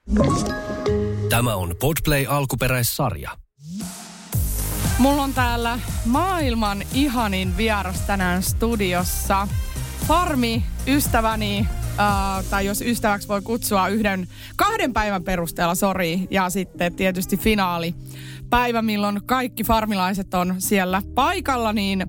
Tämä on Podplay alkuperäissarja. Mulla on täällä maailman ihanin vieras tänään studiossa. Farmi-ystäväni, tai jos ystäväksi voi kutsua 2 päivän perusteella, sori. Ja sitten tietysti finaalipäivä, milloin kaikki farmilaiset on siellä paikalla, niin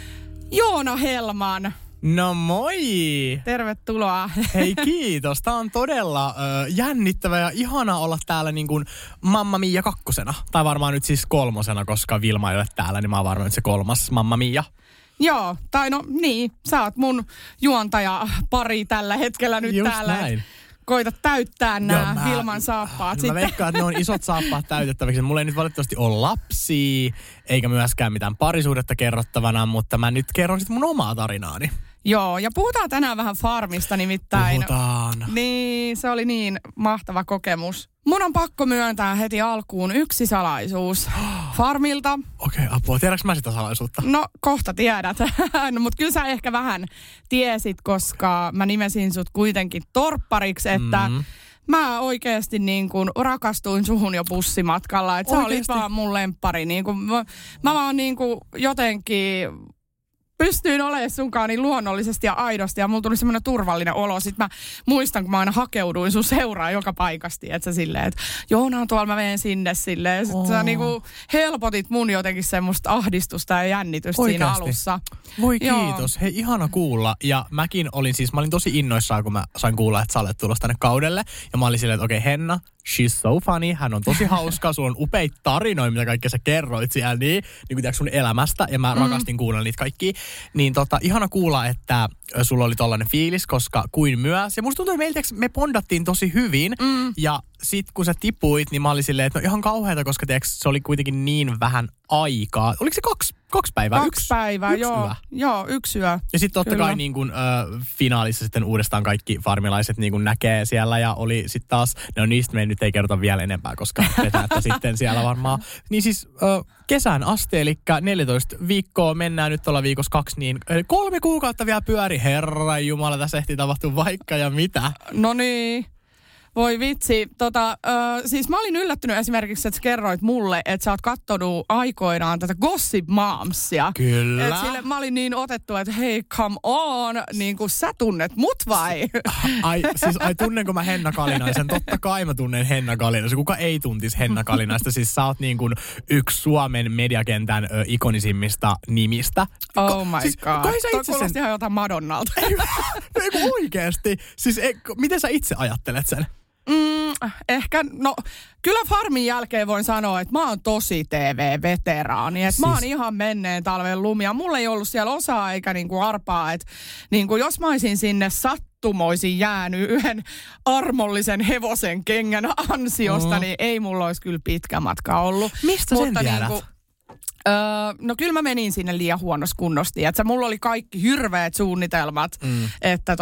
Joona Hellman. No moi! Tervetuloa. Hei kiitos. Tää on todella jännittävä ja ihana olla täällä niin kuin Mamma Mia 2. Tai varmaan nyt siis 3, koska Vilma ei ole täällä, niin mä oon varmaan nyt se 3. Mamma Mia. Joo, tai no niin, sä oot mun juontajapari tällä hetkellä nyt just täällä. Näin. Koita täyttää nämä Vilman saappaat sitten. Mä veikkaan, että ne on isot saappaat täytettäviksi. Mulla ei nyt valitettavasti ole lapsia, eikä myöskään mitään parisuhdetta kerrottavana, mutta mä nyt kerron sitten mun omaa tarinaani. Joo, ja puhutaan tänään vähän farmista nimittäin. Puhutaan. Niin, se oli niin mahtava kokemus. Mun on pakko myöntää heti alkuun yksi salaisuus farmilta. Okei, apua. Tiedätkö mä sitä salaisuutta? No, kohta tiedät. No, mutta kyllä sä ehkä vähän tiesit, koska mä nimesin sut kuitenkin torppariksi, että mä oikeasti niin kuin rakastuin suhun jo bussimatkalla. Että sä olit vaan mun lemppari. Niin kuin, mä vaan niin kuin jotenkin pystyin olemaan sunkaan niin luonnollisesti ja aidosti, ja mulla tuli semmoinen turvallinen olo. Sitten mä muistan, kun mä aina hakeuduin sun seuraan joka paikasti, että sä silleen, että Joona on tuolla, mä menen sinne silleen. Sitten sä niinku helpotit mun jotenkin semmoista ahdistusta ja jännitystä siinä alussa. Voi kiitos. Hei, ihana kuulla. Ja mä olin tosi innoissaan, kun mä sain kuulla, että sä olet tulossa tänne kaudelle. Ja mä olin silleen, että okei, Henna, she's so funny, hän on tosi hauska, sulla on upeita tarinoita, mitä kaikkea sä kerroit siellä niin kuin tiedätkö sun elämästä, ja mä rakastin kuunnella niitä kaikkia. Niin ihana kuulla, että sulla oli tollainen fiilis, koska kuin myös. Ja musta tuntuu, että me bondattiin tosi hyvin, ja sit kun sä tipuit, niin mä olin silleen, että no ihan kauheata, koska tiedätkö, se oli kuitenkin niin vähän aikaa. Oliko se 2 päivää? 2 päivää, joo. Joo, 1 yö. Ja sitten totta kai niin kun, finaalissa sitten uudestaan kaikki farmilaiset niin kun näkee siellä, ja oli sitten taas, no niistä me nyt ei kerrota vielä enempää, koska vetäätte sitten siellä varmaan. Niin siis kesän asti, eli 14 viikkoa mennään nyt tuolla viikossa 2, niin 3 kuukautta vielä pyöri. Herra Jumala, tässä ehti tapahtua vaikka ja mitä. No niin. Voi vitsi. Siis mä olin yllättynyt esimerkiksi, että sä kerroit mulle, että sä oot kattonut aikoinaan tätä Gossip Momsia. Kyllä. Et sille mä olin niin otettu, että hei, come on, niin kuin sä tunnet mut vai? Ai tunnenko mä Henna Kalinaisen? Totta kai mä tunnen Henna Kalinaisen. Kuka ei tuntisi Henna Kalinaista? Siis sä oot niin kuin yksi Suomen mediakentän ikonisimmista nimistä. Oh my god. Toi kuulosti ihan jotain Madonnalta. Ei oikeesti. Siis miten sä itse ajattelet sen? Ehkä, no kyllä Farmin jälkeen voin sanoa, että mä oon tosi TV-veteraani. Että mä oon ihan menneen talven lumia. Mulla ei ollut siellä osaa eikä niinku arpaa. Että niinku jos mä olisin sinne sattumoisin jäänyt yhden armollisen hevosen kengän ansiosta, niin ei mulla olisi kyllä pitkä matka ollut. Mistä sen tiedät? Niinku, no kyllä mä menin sinne liian huonossa kunnosti. Että mulla oli kaikki hirveät suunnitelmat, että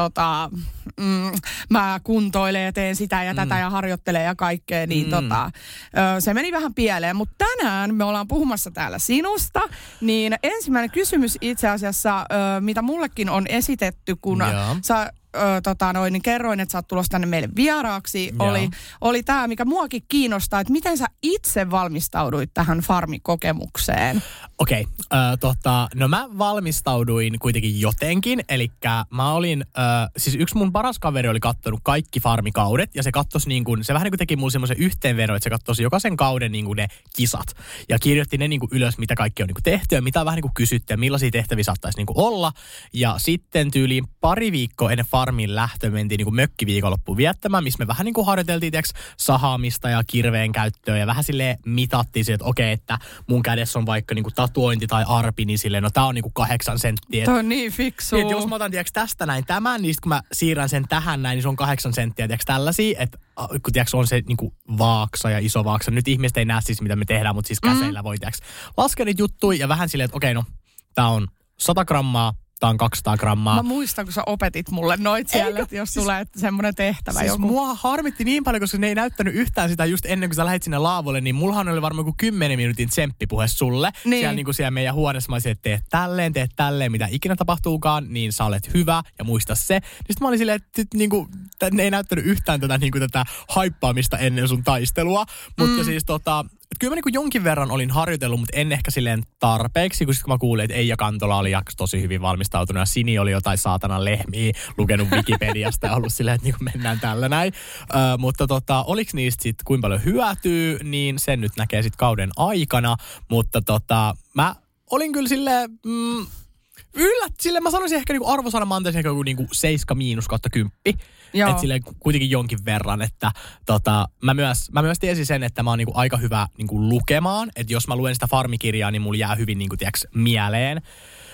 mä kuntoilen ja teen sitä ja tätä ja harjoittelen ja kaikkea. Niin se meni vähän pieleen. Mutta tänään me ollaan puhumassa täällä sinusta. Niin ensimmäinen kysymys itse asiassa, mitä mullekin on esitetty, kun sä niin kerroin, että sä oot tulossa tänne meille vieraaksi, oli tämä, mikä muakin kiinnostaa, että miten sä itse valmistauduit tähän farmikokemukseen? Okei, no mä valmistauduin kuitenkin jotenkin, eli mä olin, siis yksi mun paras kaveri oli kattonut kaikki farmikaudet, ja se kattosi niin kuin, se vähän niin kuin teki mulle semmoisen yhteenvedon, että se kattosi jokaisen kauden niin kuin ne kisat, ja kirjoitti ne niin kuin ylös, mitä kaikki on niin kuin tehty, ja mitä on vähän niin kuin kysytty, ja millaisia tehtäviä saattaisi niin kuin olla, ja sitten tyyliin pari viikkoa ennen farmin lähtö mentiin niin kuin mökkiviikonloppuun viettämään, missä me vähän niin kuin harjoiteltiin sahaamista ja kirveen käyttöä, ja vähän silleen mitattiin se, että okei, että mun kädessä on vaikka niin kuin tatuointi tai arpi, niin silleen, no tää on niin kuin 8 senttiä. Toi on niin fiksu. Jos mä otan tästä näin tämän, niin kun mä siirrän sen tähän näin, niin se on 8 senttiä, tällaisia, että kun on se niin kuin vaaksa ja iso vaaksa. Nyt ihmiset ei näe siis, mitä me tehdään, mutta siis käseillä voi laskea niitä juttuja, ja vähän silleen, että okei, no, tää on 100 grammaa, ottaa 200 grammaa. Mä muistan, kun sä opetit mulle noit siellä, että jos tulee semmoinen tehtävä siis joku. Mua harmitti niin paljon, koska ne ei näyttänyt yhtään sitä just ennen kuin sä lähdit sinne laavolle, niin mullahan oli varmaan joku 10 minuutin tsemppipuhe sulle. Niin. Siellä meidän huoneessa mä olisin, että teet tälleen, mitä ikinä tapahtuukaan, niin sä olet hyvä ja muista se. Niin sitten mä olin silleen, että niinku, ne ei näyttänyt yhtään tätä haippaamista ennen sun taistelua. Mutta siis kyllä mä niinku jonkin verran olin harjoitellut, mutta en ehkä silleen tarpeeksi, kun mä kuulin, että Eija Kantola oli tosi hyvin valmistautunut ja Sini oli jotain saatanan lehmiä lukenut Wikipediasta ja ollut silleen, että niinku mennään tällä näin. Mutta oliko niistä sitten kuinka paljon hyötyä, niin sen nyt näkee sitten kauden aikana. Mutta mä olin kyllä silleen... Silleen mä sanoisin ehkä niinku arvosana mä antaisin ehkä joku niinku 7-10. Että silleen kuitenkin jonkin verran, että mä myös tiesin sen, että mä oon niinku aika hyvä niinku lukemaan. Että jos mä luen sitä farmikirjaa, niin mulla jää hyvin niinku mieleen.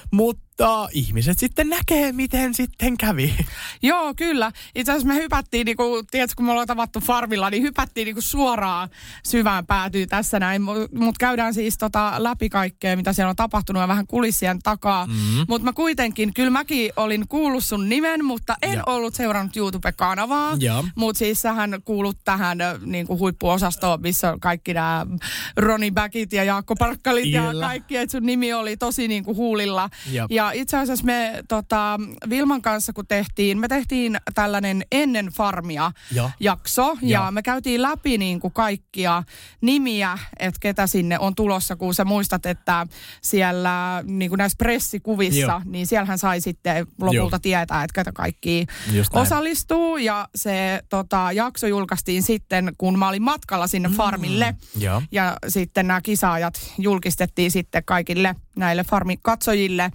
Mutta ihmiset sitten näkee, miten sitten kävi. Joo, kyllä. Itse asiassa me hypättiin, tiedätkö, kun me ollaan tavattu farmilla, niin hypättiin suoraan syvään päätyyn tässä näin. Mutta käydään siis läpi kaikkea, mitä siellä on tapahtunut ja vähän kulissien takaa. Mutta mä kuitenkin, kyllä mäkin olin kuullut sun nimen, mutta en ollut seurannut YouTube-kanavaa. Mutta siis sähän kuulut tähän huippuosastoon, missä on kaikki nämä Ronnie Backit ja Jaakko Parkkalit ja kaikki. Että sun nimi oli tosi huulilla. Ja itse asiassa me Vilman kanssa, kun me tehtiin tällainen ennen farmia jakso. Ja me käytiin läpi kaikkia nimiä, että ketä sinne on tulossa, kun sä muistat, että siellä näissä pressikuvissa, niin siellähän sai sitten lopulta tietää, että ketä kaikki osallistuu. Ja se jakso julkaistiin sitten, kun mä olin matkalla sinne farmille. Ja sitten nämä kisaajat julkistettiin sitten kaikille näille farmikatsojille.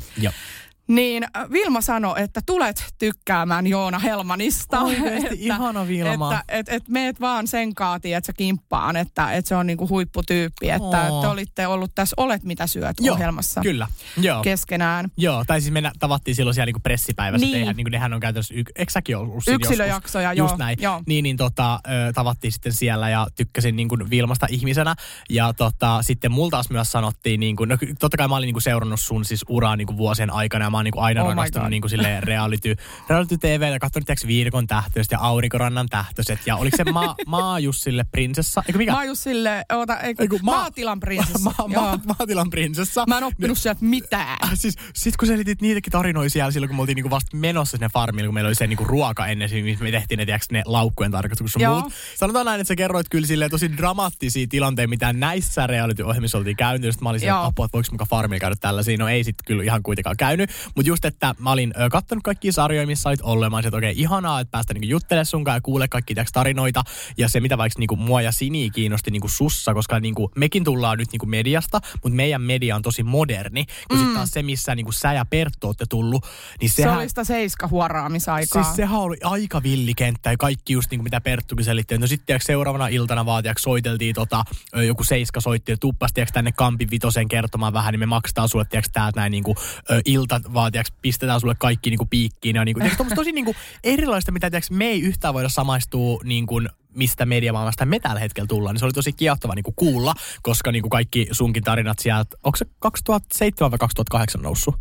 Niin Vilma sanoi, että tulet tykkäämään Joona Helmanista. Oikeasti ihana Vilma. Että meet vaan sen kaati, että sä kimppaan, että se on huipputyyppi. Että te olitte ollut tässä Olet mitä syöt -ohjelmassa. Kyllä. Keskenään. Joo, tai siis me tavattiin silloin siellä pressipäivässä. Niin. Nehän on käytännössä, eikö säkin ollut yksilöjaksoja, just näin. Niin tavattiin sitten siellä ja tykkäsin Vilmasta ihmisenä. Ja sitten multa taas myös sanottiin, totta kai mä olin seurannut sun siis uraa vuosien aikana. Mä oon aina rakastanut reality TV ja katsonut Viidakon tähtöiset ja Aurinkorannan tähtöiset. Ja oliko se Maajussille prinsessa? Eikö mikä? Maajussille, Maatilan prinsessa. Maatilan prinsessa. Mä en oppinut sieltä mitään. Siis sit kun selitit niitäkin tarinoja siellä silloin, kun me oltiin vasta menossa sinne farmille, kun meillä oli se ruoka ennen, missä me tehtiin ne laukkujen tarkastukset ja muut. Sanotaan näin, että sä kerroit kyllä silleen tosi dramaattisia tilanteita, mitä näissä reality-ohjelmissa oltiin käynyt. Sitten mä olin silleen, apua, että voiko mukaan farmilla käydä tällaisia? No ei sit kyllä ihan kuitenkaan käynyt. Mutta just, että mä olin kattonut kaikkia sarjoja, missä olit ollut. Ja mä olisin, että okei, ihanaa, että päästä juttelemaan sunkaan ja kuule kaikki tarinoita. Ja se, mitä vaikka mua ja Sini kiinnosti sussa, koska mekin tullaan nyt mediasta, mutta meidän media on tosi moderni. Kun sitten taas se, missä sä ja Perttu olette tullut, niin sehän... Se oli sitä seiskahuoraamisaikaa. Siis sehän oli aika villikenttä ja kaikki just mitä Perttukin selitti. No sitten seuraavana iltana vaan soiteltiin joku seiska soitti ja tuppasi tänne Kampin Vitosen kertomaan vähän, niin me maksetaan sulle täältä näin ilta vaan pistetään sulle kaikki piikkiin. Ja tosi erilaista, mitä me ei yhtään voida samaistua mistä mediamaailmasta me tällä hetkellä tullaan. Niin se oli tosi kiehtova kuulla, koska kaikki sunkin tarinat sieltä, onko se 2007 vai 2008 noussut?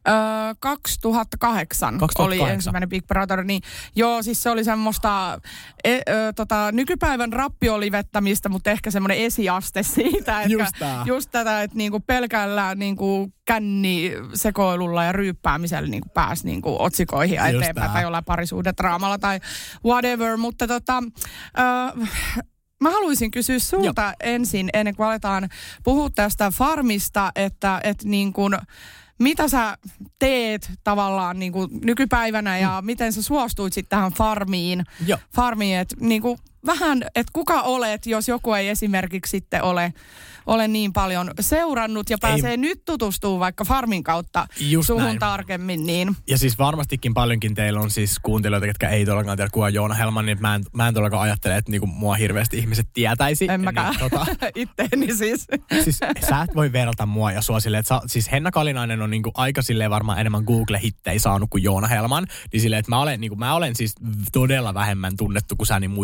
2008 oli ensimmäinen Big Brother, niin joo, siis se oli semmoista nykypäivän rappiolivettämistä, mutta ehkä semmoinen esiaste siitä, että just tätä, että pelkällä kännisekoilulla ja ryyppäämisellä pääsi otsikoihin ja eteenpäin tai jollain parisuhdedraamalla tai whatever, mutta mä haluaisin kysyä sulta ensin, ennen kuin aletaan puhua tästä farmista, että mitä sä teet tavallaan nykypäivänä ja miten sä suostuit sitten tähän farmiin? Farmiin, että vähän, että kuka olet, jos joku ei esimerkiksi sitten ole niin paljon seurannut ja pääsee nyt tutustumaan vaikka farmin kautta suhun tarkemmin. Niin. Ja siis varmastikin paljonkin teillä on siis kuuntelijoita, jotka ei todellakaan tiedä, kuka on Joona Helman, niin mä en todellakaan ajattele, että mua hirveästi ihmiset tietäisi. En mäkään. Itteeni siis. Siis sä et voi verrata mua ja sua silleen, että siis Henna Kalinainen on aika silleen varmaan enemmän Google-hittejä saanut kuin Joona Helman. Niin silleen, että mä olen siis todella vähemmän tunnettu kuin sä, niin muista se.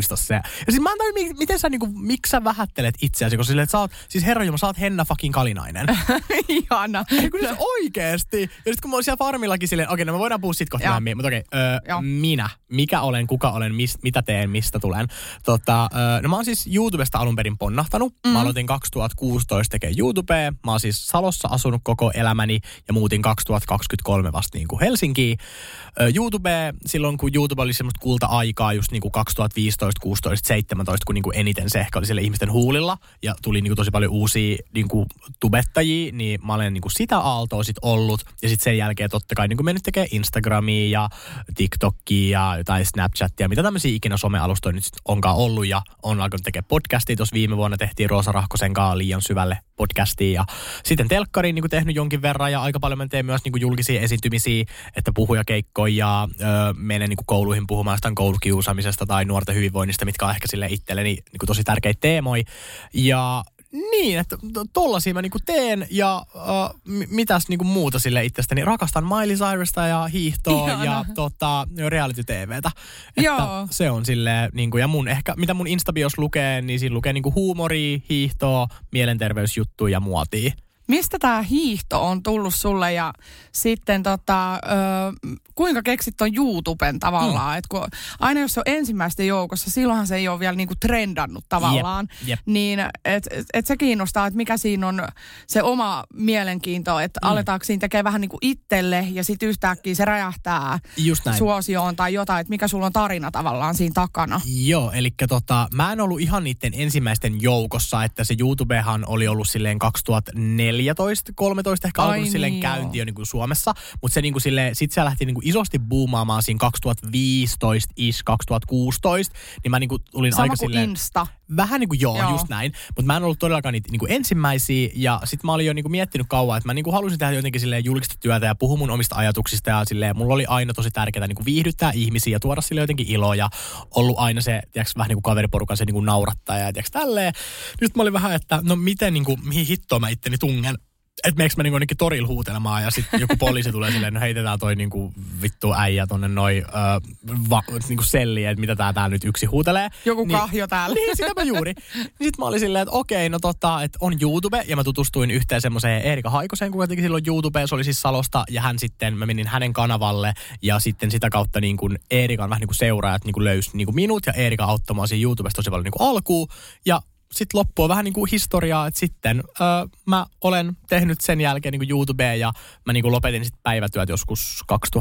Ja siis mä en tajua, miten sä niinku, miksi sä vähättelet itseäsi, koska silleen, että sä oot, siis herranjumala, sä oot Henna fucking Kalinainen. Ihana. Kun siis oikeesti. Ja sit kun mä oon siellä farmillakin silleen, okei, no me voidaan puhua sit kohta myöhemmin, mutta minä, mikä olen, kuka olen, mitä teen, mistä tulen. No mä oon siis YouTubesta alun perin ponnahtanut. Mä aloitin 2016 tekemään YouTubea. Mä oon siis Salossa asunut koko elämäni ja muutin 2023 vasta niin kuin Helsinkiin. YouTube, silloin kun YouTube oli semmoista kulta-aikaa just niin kuin 2015, 16, 17, kun niin kuin eniten se ehkä oli siellä ihmisten huulilla ja tuli niin kuin tosi paljon uusia niin kuin tubettajia, niin mä olen niin kuin sitä aaltoa sit ollut ja sitten sen jälkeen totta kai niin kuin mennyt tekemään Instagramia ja TikTokia ja jotain Snapchatia, mitä tämmöisiä ikinä somealustoja nyt sit onkaan ollut ja on alkanut tekemään podcastia. Tuossa viime vuonna tehtiin Roosa Rahkosen kanssa Liian syvälle podcastia ja sitten telkkariin niin kuin tehnyt jonkin verran ja aika paljon mä teen myös niin kuin julkisia esiintymisiä, että puhujakeikkoja ja menen niin kuin kouluihin puhumaan jostain koulukiusaamisesta tai nuorten hyvinvoinnista, mitkä on ehkä sille itselleni niin kuin tosi tärkeitä teemoja. Ja niin, että tollasia mä niinku teen ja mitäs niinku muuta sille itsestäni. Rakastan Miley Cyrusta ja hiihtoa ja reality-tvtä. Että se on silleen niinku, ja mun ehkä, mitä mun Instabios lukee, niin siinä lukee niinku huumoria, hiihtoa, mielenterveysjuttuja ja muotia. Mistä tämä hiihto on tullut sulle ja sitten kuinka keksit ton YouTuben tavallaan? Et kun aina jos se on ensimmäisten joukossa, silloinhan se ei ole vielä niinku trendannut tavallaan. Jep. Niin et se kiinnostaa, että mikä siinä on se oma mielenkiinto, että aletaanko siinä tekee vähän niinku itselle ja sitten yhtäkkiä se räjähtää suosioon tai jotain, että mikä sulla on tarina tavallaan siinä takana. Joo, eli mä en ollut ihan niiden ensimmäisten joukossa, että se YouTubehan oli ollut silleen 2014, 13 ehkä alkanut silleen niin käynti jo niinku Suomessa, mutta se niinku silleen, sit se lähti niinku isosti boomaamaan siinä 2015-ish, 2016, niin mä niinku olin sama aika kuin silleen Insta. Vähän niinku joo, just näin. Mutta mä en ollut todellakaan niitä niinku ensimmäisiä ja sit mä olin jo niinku miettinyt kauan, että mä niinku halusin tehdä jotenkin silleen julkista työtä ja puhua mun omista ajatuksista ja silleen mulla oli aina tosi tärkeää niinku viihdyttää ihmisiä ja tuoda sille jotenkin iloa ja ollut aina se, tiiäks, vähän niinku kaveriporukan se niinku naurattaja ja tiiäks tälleen. Nyt mä olin vähän, että no miten niinku, mihin hittoon mä itteni tungen. Että meneekö mä niinku jonnekin torilla huutelemaan ja sitten joku poliisi tulee silleen, no heitetään toi niinku vittu äijä tonne niinku selliin, että mitä tää nyt yksi huutelee. Joku kahjo täällä. Niin, sitä mä juuri. Sitten mä olin silleen, että okei, no että on YouTube ja mä tutustuin yhteen semmoiseen Eerika Haikoseen, kun teki silloin YouTube, se oli siis Salosta ja mä menin hänen kanavalle ja sitten sitä kautta niin kuin Eerikan vähän niin kuin seuraajat niin kuin löysi niin kuin minut ja Eerika auttoi mua siinä YouTubesta tosi paljon niin kuin alkuun ja sitten loppuu vähän niin kuin historiaa, että sitten mä olen tehnyt sen jälkeen niin kuin YouTubea ja mä niin kuin lopetin sitten päivätyöt joskus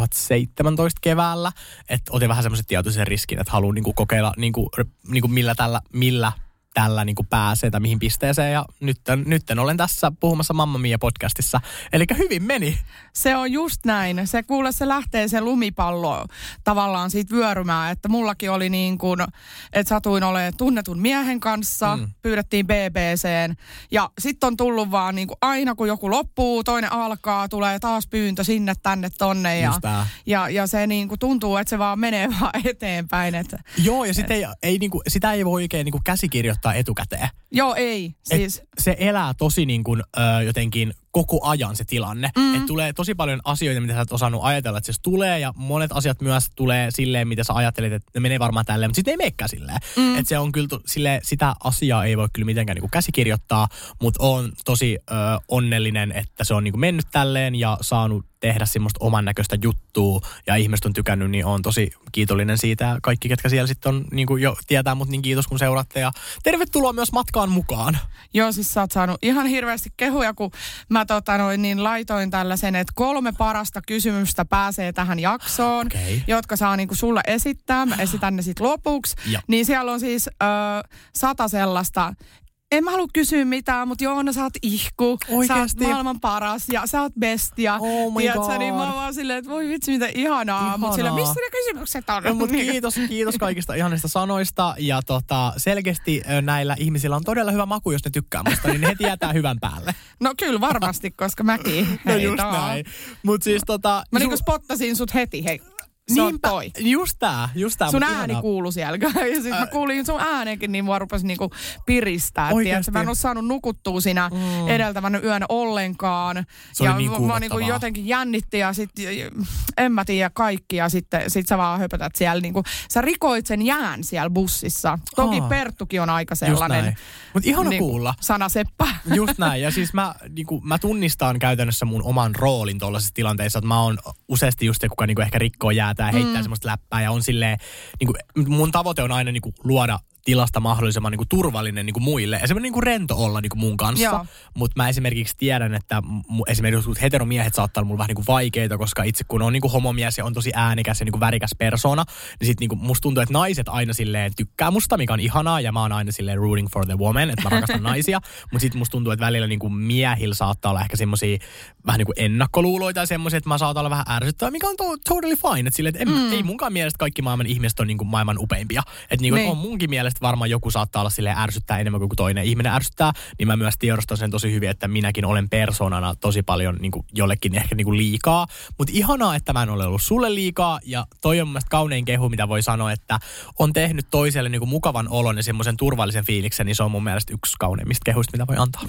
2017 keväällä. Että otin vähän semmoisen tietoisen riskin, että haluan niin kuin kokeilla niin kuin millä tällä niin kuin pääsee tai mihin pisteeseen. Ja nytten olen tässä puhumassa Mamma Mia podcastissa. Eli hyvin meni. Se on just näin. Se lähtee se lumipallo tavallaan siitä vyörymään, että mullakin oli niin kuin, että satuin olemaan tunnetun miehen kanssa, pyydettiin BBC:n ja sitten on tullut vaan niin kuin aina kun joku loppuu, toinen alkaa, tulee taas pyyntö sinne, tänne, tonne ja se niin kuin tuntuu, että se vaan menee vaan eteenpäin. Joo, ja sitä ei voi oikein niin kuin käsikirjoittaa etukäteen. Joo, ei. Siis se elää tosi niin kuin, jotenkin koko ajan se tilanne. Että tulee tosi paljon asioita, mitä sä et osannut ajatella, että se tulee ja monet asiat myös tulee silleen, mitä sä ajattelit, että ne menee varmaan tälleen, mutta sitten ei meekään silleen. Että se on kyllä sitä asiaa ei voi kyllä mitenkään niin kuin käsikirjoittaa, mutta on tosi onnellinen, että se on niin kuin mennyt tälleen ja saanut tehdä semmoista oman näköistä juttua ja ihmiset on tykännyt, niin on tosi kiitollinen siitä. Kaikki, ketkä siellä sitten on, niin kuin jo tietää mut, niin kiitos kun seuraatte ja tervetuloa myös matkaan mukaan. Joo, siis sä oot saanut ihan hirveästi kehuja, kun mä laitoin tällaisen, että 3 parasta kysymystä pääsee tähän jaksoon, jotka saa niinku sulle esittää. Mä esitän ne sitten lopuksi. Niin siellä on siis 100 sellaista. En mä halua kysyä mitään, mutta Joona, sä oot ihku. Oikeesti? Sä oot maailman paras ja sä oot bestia. Oh my god. Niin mä oon vaan silleen, että voi vitsi, mitä ihanaa. Mutta silleen, missä ne kysymykset on? No, mutta kiitos kaikista ihanista sanoista. Ja selkeästi näillä ihmisillä on todella hyvä maku, jos ne tykkää musta, niin ne heti jätää hyvän päälle. No kyllä varmasti, koska mäkin. No just näin. Mut siis Mä niinku spottasin sut heti, hei. Se on toi. Just tää. Sun ääni kuului siellä. Ja siis mä kuulin sun äänenkin, niin mua rupesi niinku piristää. Tiedätkö? Mä en ole saanut nukuttua siinä edeltävänä yönä ollenkaan. Se oli niin mä niinku jotenkin jännitti ja sit en mä tiedä kaikki. Ja sit sä vaan höpötät siellä. Niinku, sä rikoit sen jään siellä bussissa. Toki Perttukin on aika sellainen. Mutta ihana niinku, kuulla. Sanaseppä. Just näin. Ja siis mä tunnistan käytännössä mun oman roolin tuollaisessa tilanteessa. Että mä oon useasti just se, kuka niinku ehkä rikkoo jäätä ja heittää semmoista läppää. Ja on silleen, niinku, mun tavoite on aina niinku luoda tilasta mahdollisimman niinku turvallinen niinku muille. Ja semmoinen niinku rento olla niinku mun kanssa. Mutta mä esimerkiksi tiedän, että esimerkiksi heteromiehet saattaa olla mulle vähän niinku vaikeita, koska itse kun on niinku homomies ja on tosi äänikäs ja niinku värikäs persona, niin sit niinku musta tuntuu, että naiset aina silleen tykkää musta, mikä on ihanaa, ja mä oon aina silleen rooting for the woman, että mä rakastan naisia. Mutta sit musta tuntuu, että välillä niinku miehillä saattaa olla ehkä semmosia vähän niinku ennakkoluuloita ja semmosia, että mä saatan olla vähän ärsyttävä, mikä on totally fine. Että silleen, että ei munkaan mielestä kaikki maailman ihmiset on niinku maailman upeimpia. Että niinku on munkin mielestä varmaan joku saattaa olla silleen ärsyttää enemmän kuin toinen ihminen ärsyttää, niin mä myös tiedostan sen tosi hyvin, että minäkin olen persoonana tosi paljon niinku jollekin ehkä niinku liikaa. Mutta ihanaa, että mä en ole ollut sulle liikaa, ja toi on mun mielestä kaunein kehu, mitä voi sanoa, että on tehnyt toiselle niinku mukavan olon ja semmoisen turvallisen fiiliksen, niin se on mun mielestä yksi kauneimmista kehuista, mitä voi antaa.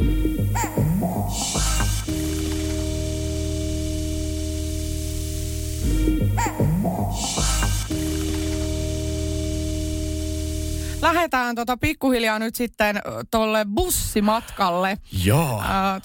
Lähdetään pikkuhiljaa nyt sitten tolle bussimatkalle. Joo.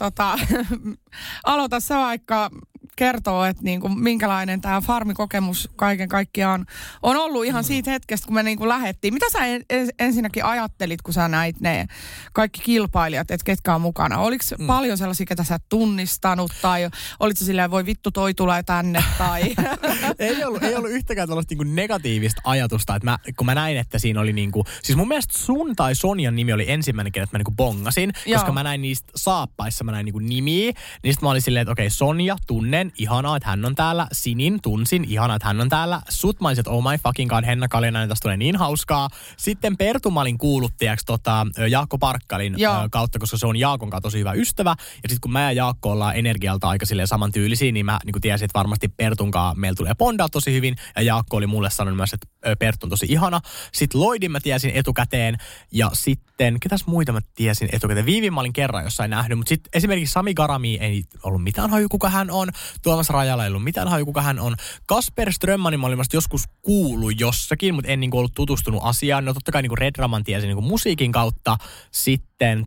Aloita sä vaikka kertoo, että niinku, minkälainen tämä farmikokemus kaiken kaikkiaan on ollut ihan siitä hetkestä, kun me niinku lähdettiin. Mitä sä ensinnäkin ajattelit, kun sä näit ne kaikki kilpailijat, että ketkä on mukana? Oliko paljon sellaisia, ketä sä et tunnistanut, tai olitko silleen, voi vittu, toi tulee tänne, tai... ei ollut yhtäkään tällaista niinku negatiivista ajatusta, että kun mä näin, että siinä oli niinku... Siis mun mielestä sun tai Sonjan nimi oli ensimmäinen, kenet mä niinku bongasin, koska mä näin niistä saappaissa, mä näin niinku nimiä, niin sit mä olin silleen, että okei, Sonja, tunnen, ihanaa, että hän on täällä. Sinin, tunsin, ihanaa, että hän on täällä. Sut mä olisin, että oh my fucking god, Henna Kalinainen, tästä tulee niin hauskaa. Sitten Perttu mä olin kuuluttajaksi Jaakko Parkkalin kautta, koska se on Jaakon kanssa tosi hyvä ystävä. Ja sitten kun mä ja Jaakko ollaan energialta aika silleen samantyylisiä, niin mä niin tiesin, että varmasti Pertun kanssa meillä tulee bondaa tosi hyvin. Ja Jaakko oli mulle sanonut myös, että Perttu on tosi ihana. Sitten Lloydin mä tiesin etukäteen. Ja sitten, ketäs muita mä tiesin etukäteen? Viivin mä olin kerran jossain nähnyt, mutta sitten esimerkiksi Sami Garami ei ollut mitään haju, kuka hän on. Tuomas Rajala ei ollut mitään haju, kuka hän on. Kasper Strömmanin mä olin joskus kuullut jossakin, mutta en ollut tutustunut asiaan. No totta kai Red Raman tiesin musiikin kautta. Sitten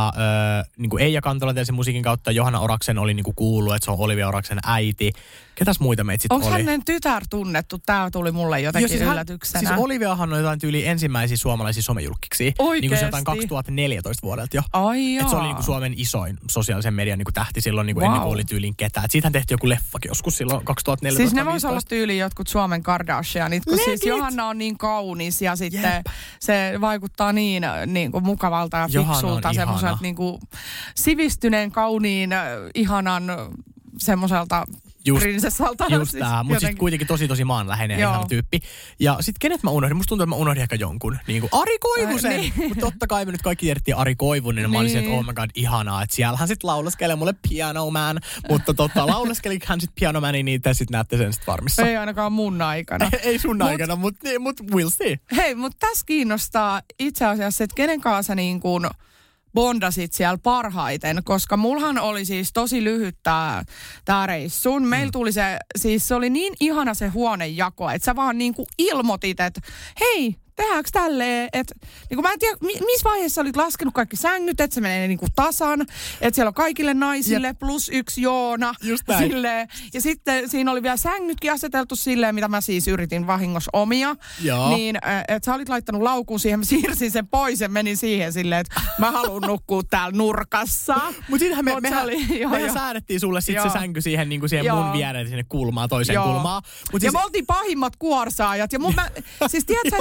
Eija Kantola tiesin musiikin kautta. Johanna Oraksen oli kuullut, että se on Olivia Oraksen äiti. Ketäs muita meitä sitten oli? Onko hänen tytär tunnettu? Tämä tuli mulle jotenkin yllätyksenä. Siis Oliviahan on jotain tyyli ensimmäisiä suomalaisia somejulkkiksi. Oikeesti? Niin se jotain 2014 vuodelta jo. Ai että se oli Suomen isoin sosiaalisen median tähti silloin ennen kuin oli tyyliin ketään. Et siitähän tehtiin joku leffakin joskus silloin 2014. Siis ne voisi olla tyyliin jotkut Suomen Kardashianit, kun siis Johanna on niin kaunis ja sitten se vaikuttaa niin mukavalta ja fiksulta, semmoiselta sivistyneen, kauniin, ihanan semmoiselta prinsessalta. Just tää, mutta sitten kuitenkin tosi maanläheinen ja ihana tyyppi. Ja sitten kenet mä unohdin? Musta tuntuu, että mä unohdin ehkä jonkun. Ari Koivusen! Niin. Mutta totta kai me nyt kaikki tiedettiin Ari Koivunen. Ja mä olisin, että oh my god, ihanaa. Että siellähän sitten lauleskelee mulle Piano Man. Mutta lauleskeli hän sitten Piano Manin, niin te sitten näette sen sitten varmissa. Ei ainakaan mun aikana. Ei sun aikana, mutta we'll see. Hei, mutta tässä kiinnostaa itse asiassa, että kenen kanssa bondasit siellä parhaiten, koska mulhan oli siis tosi lyhyt tää reissu. Meillä tuli se oli niin ihana se huonejako, että sä vaan ilmoitit, että hei, tehdäänkö tälleen, että mä en tiedä, missä vaiheessa olit laskenut kaikki sängyt, että se menee tasan, että siellä on kaikille naisille plus yksi Joona. Just näin. Silleen. Ja sitten siinä oli vielä sängytkin aseteltu silleen, mitä mä siis yritin vahingossa omia. Joo. Niin, että sä olit laittanut laukun siihen, mä siirsin sen pois ja menin siihen silleen, että mä haluan nukkua täällä nurkassa. Mutta siitähän mehän säädettiin sulle sitten se sänky siihen, siihen mun viereen, sinne kulmaan, toiseen kulmaan. Ja me oltiin pahimmat kuorsaajat. Ja siis tiedätkö, että mä sain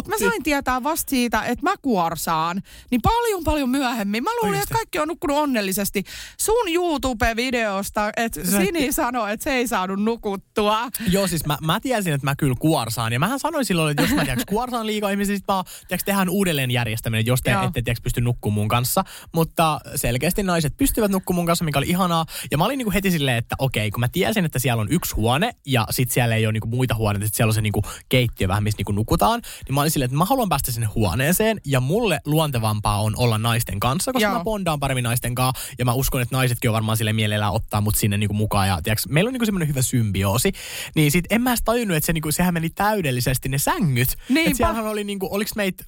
tietää vasta siitä, että mä kuorsaan, niin paljon myöhemmin. Mä luulin, että kaikki on nukkunut onnellisesti. Sun YouTube-videosta, että Sini sanoi, että se ei saanut nukuttua. Joo, siis mä tiesin, että mä kyllä kuorsaan. Ja mähän sanoin silloin, että jos mä kuorsaan liikaa ihmisiä, sit mä tehdään uudelleen järjestäminen, jos te ette pysty nukkumaan mun kanssa. Mutta selkeästi naiset pystyvät nukkumaan mun kanssa, mikä oli ihanaa. Ja mä olin niinku heti silleen, että okei, kun mä tiesin, että siellä on yksi huone ja sit siellä ei ole niinku muita huoneita, että siellä on se niinku keittiö vähän, missä niinku nukutaan. Niin mä olin silleen, että mä haluan päästä sinne huoneeseen ja mulle luontevampaa on olla naisten kanssa, koska mä bondaan paremmin naisten kanssa. Ja mä uskon, että naisetkin on varmaan sille mielellään ottaa mut sinne niinku mukaan. Ja tiiäks, meillä on niinku semmoinen hyvä symbioosi. Niin sit en mä edes tajunnut, että sehän meni täydellisesti ne sängyt. Että siellähän oli niinku, oliks meitä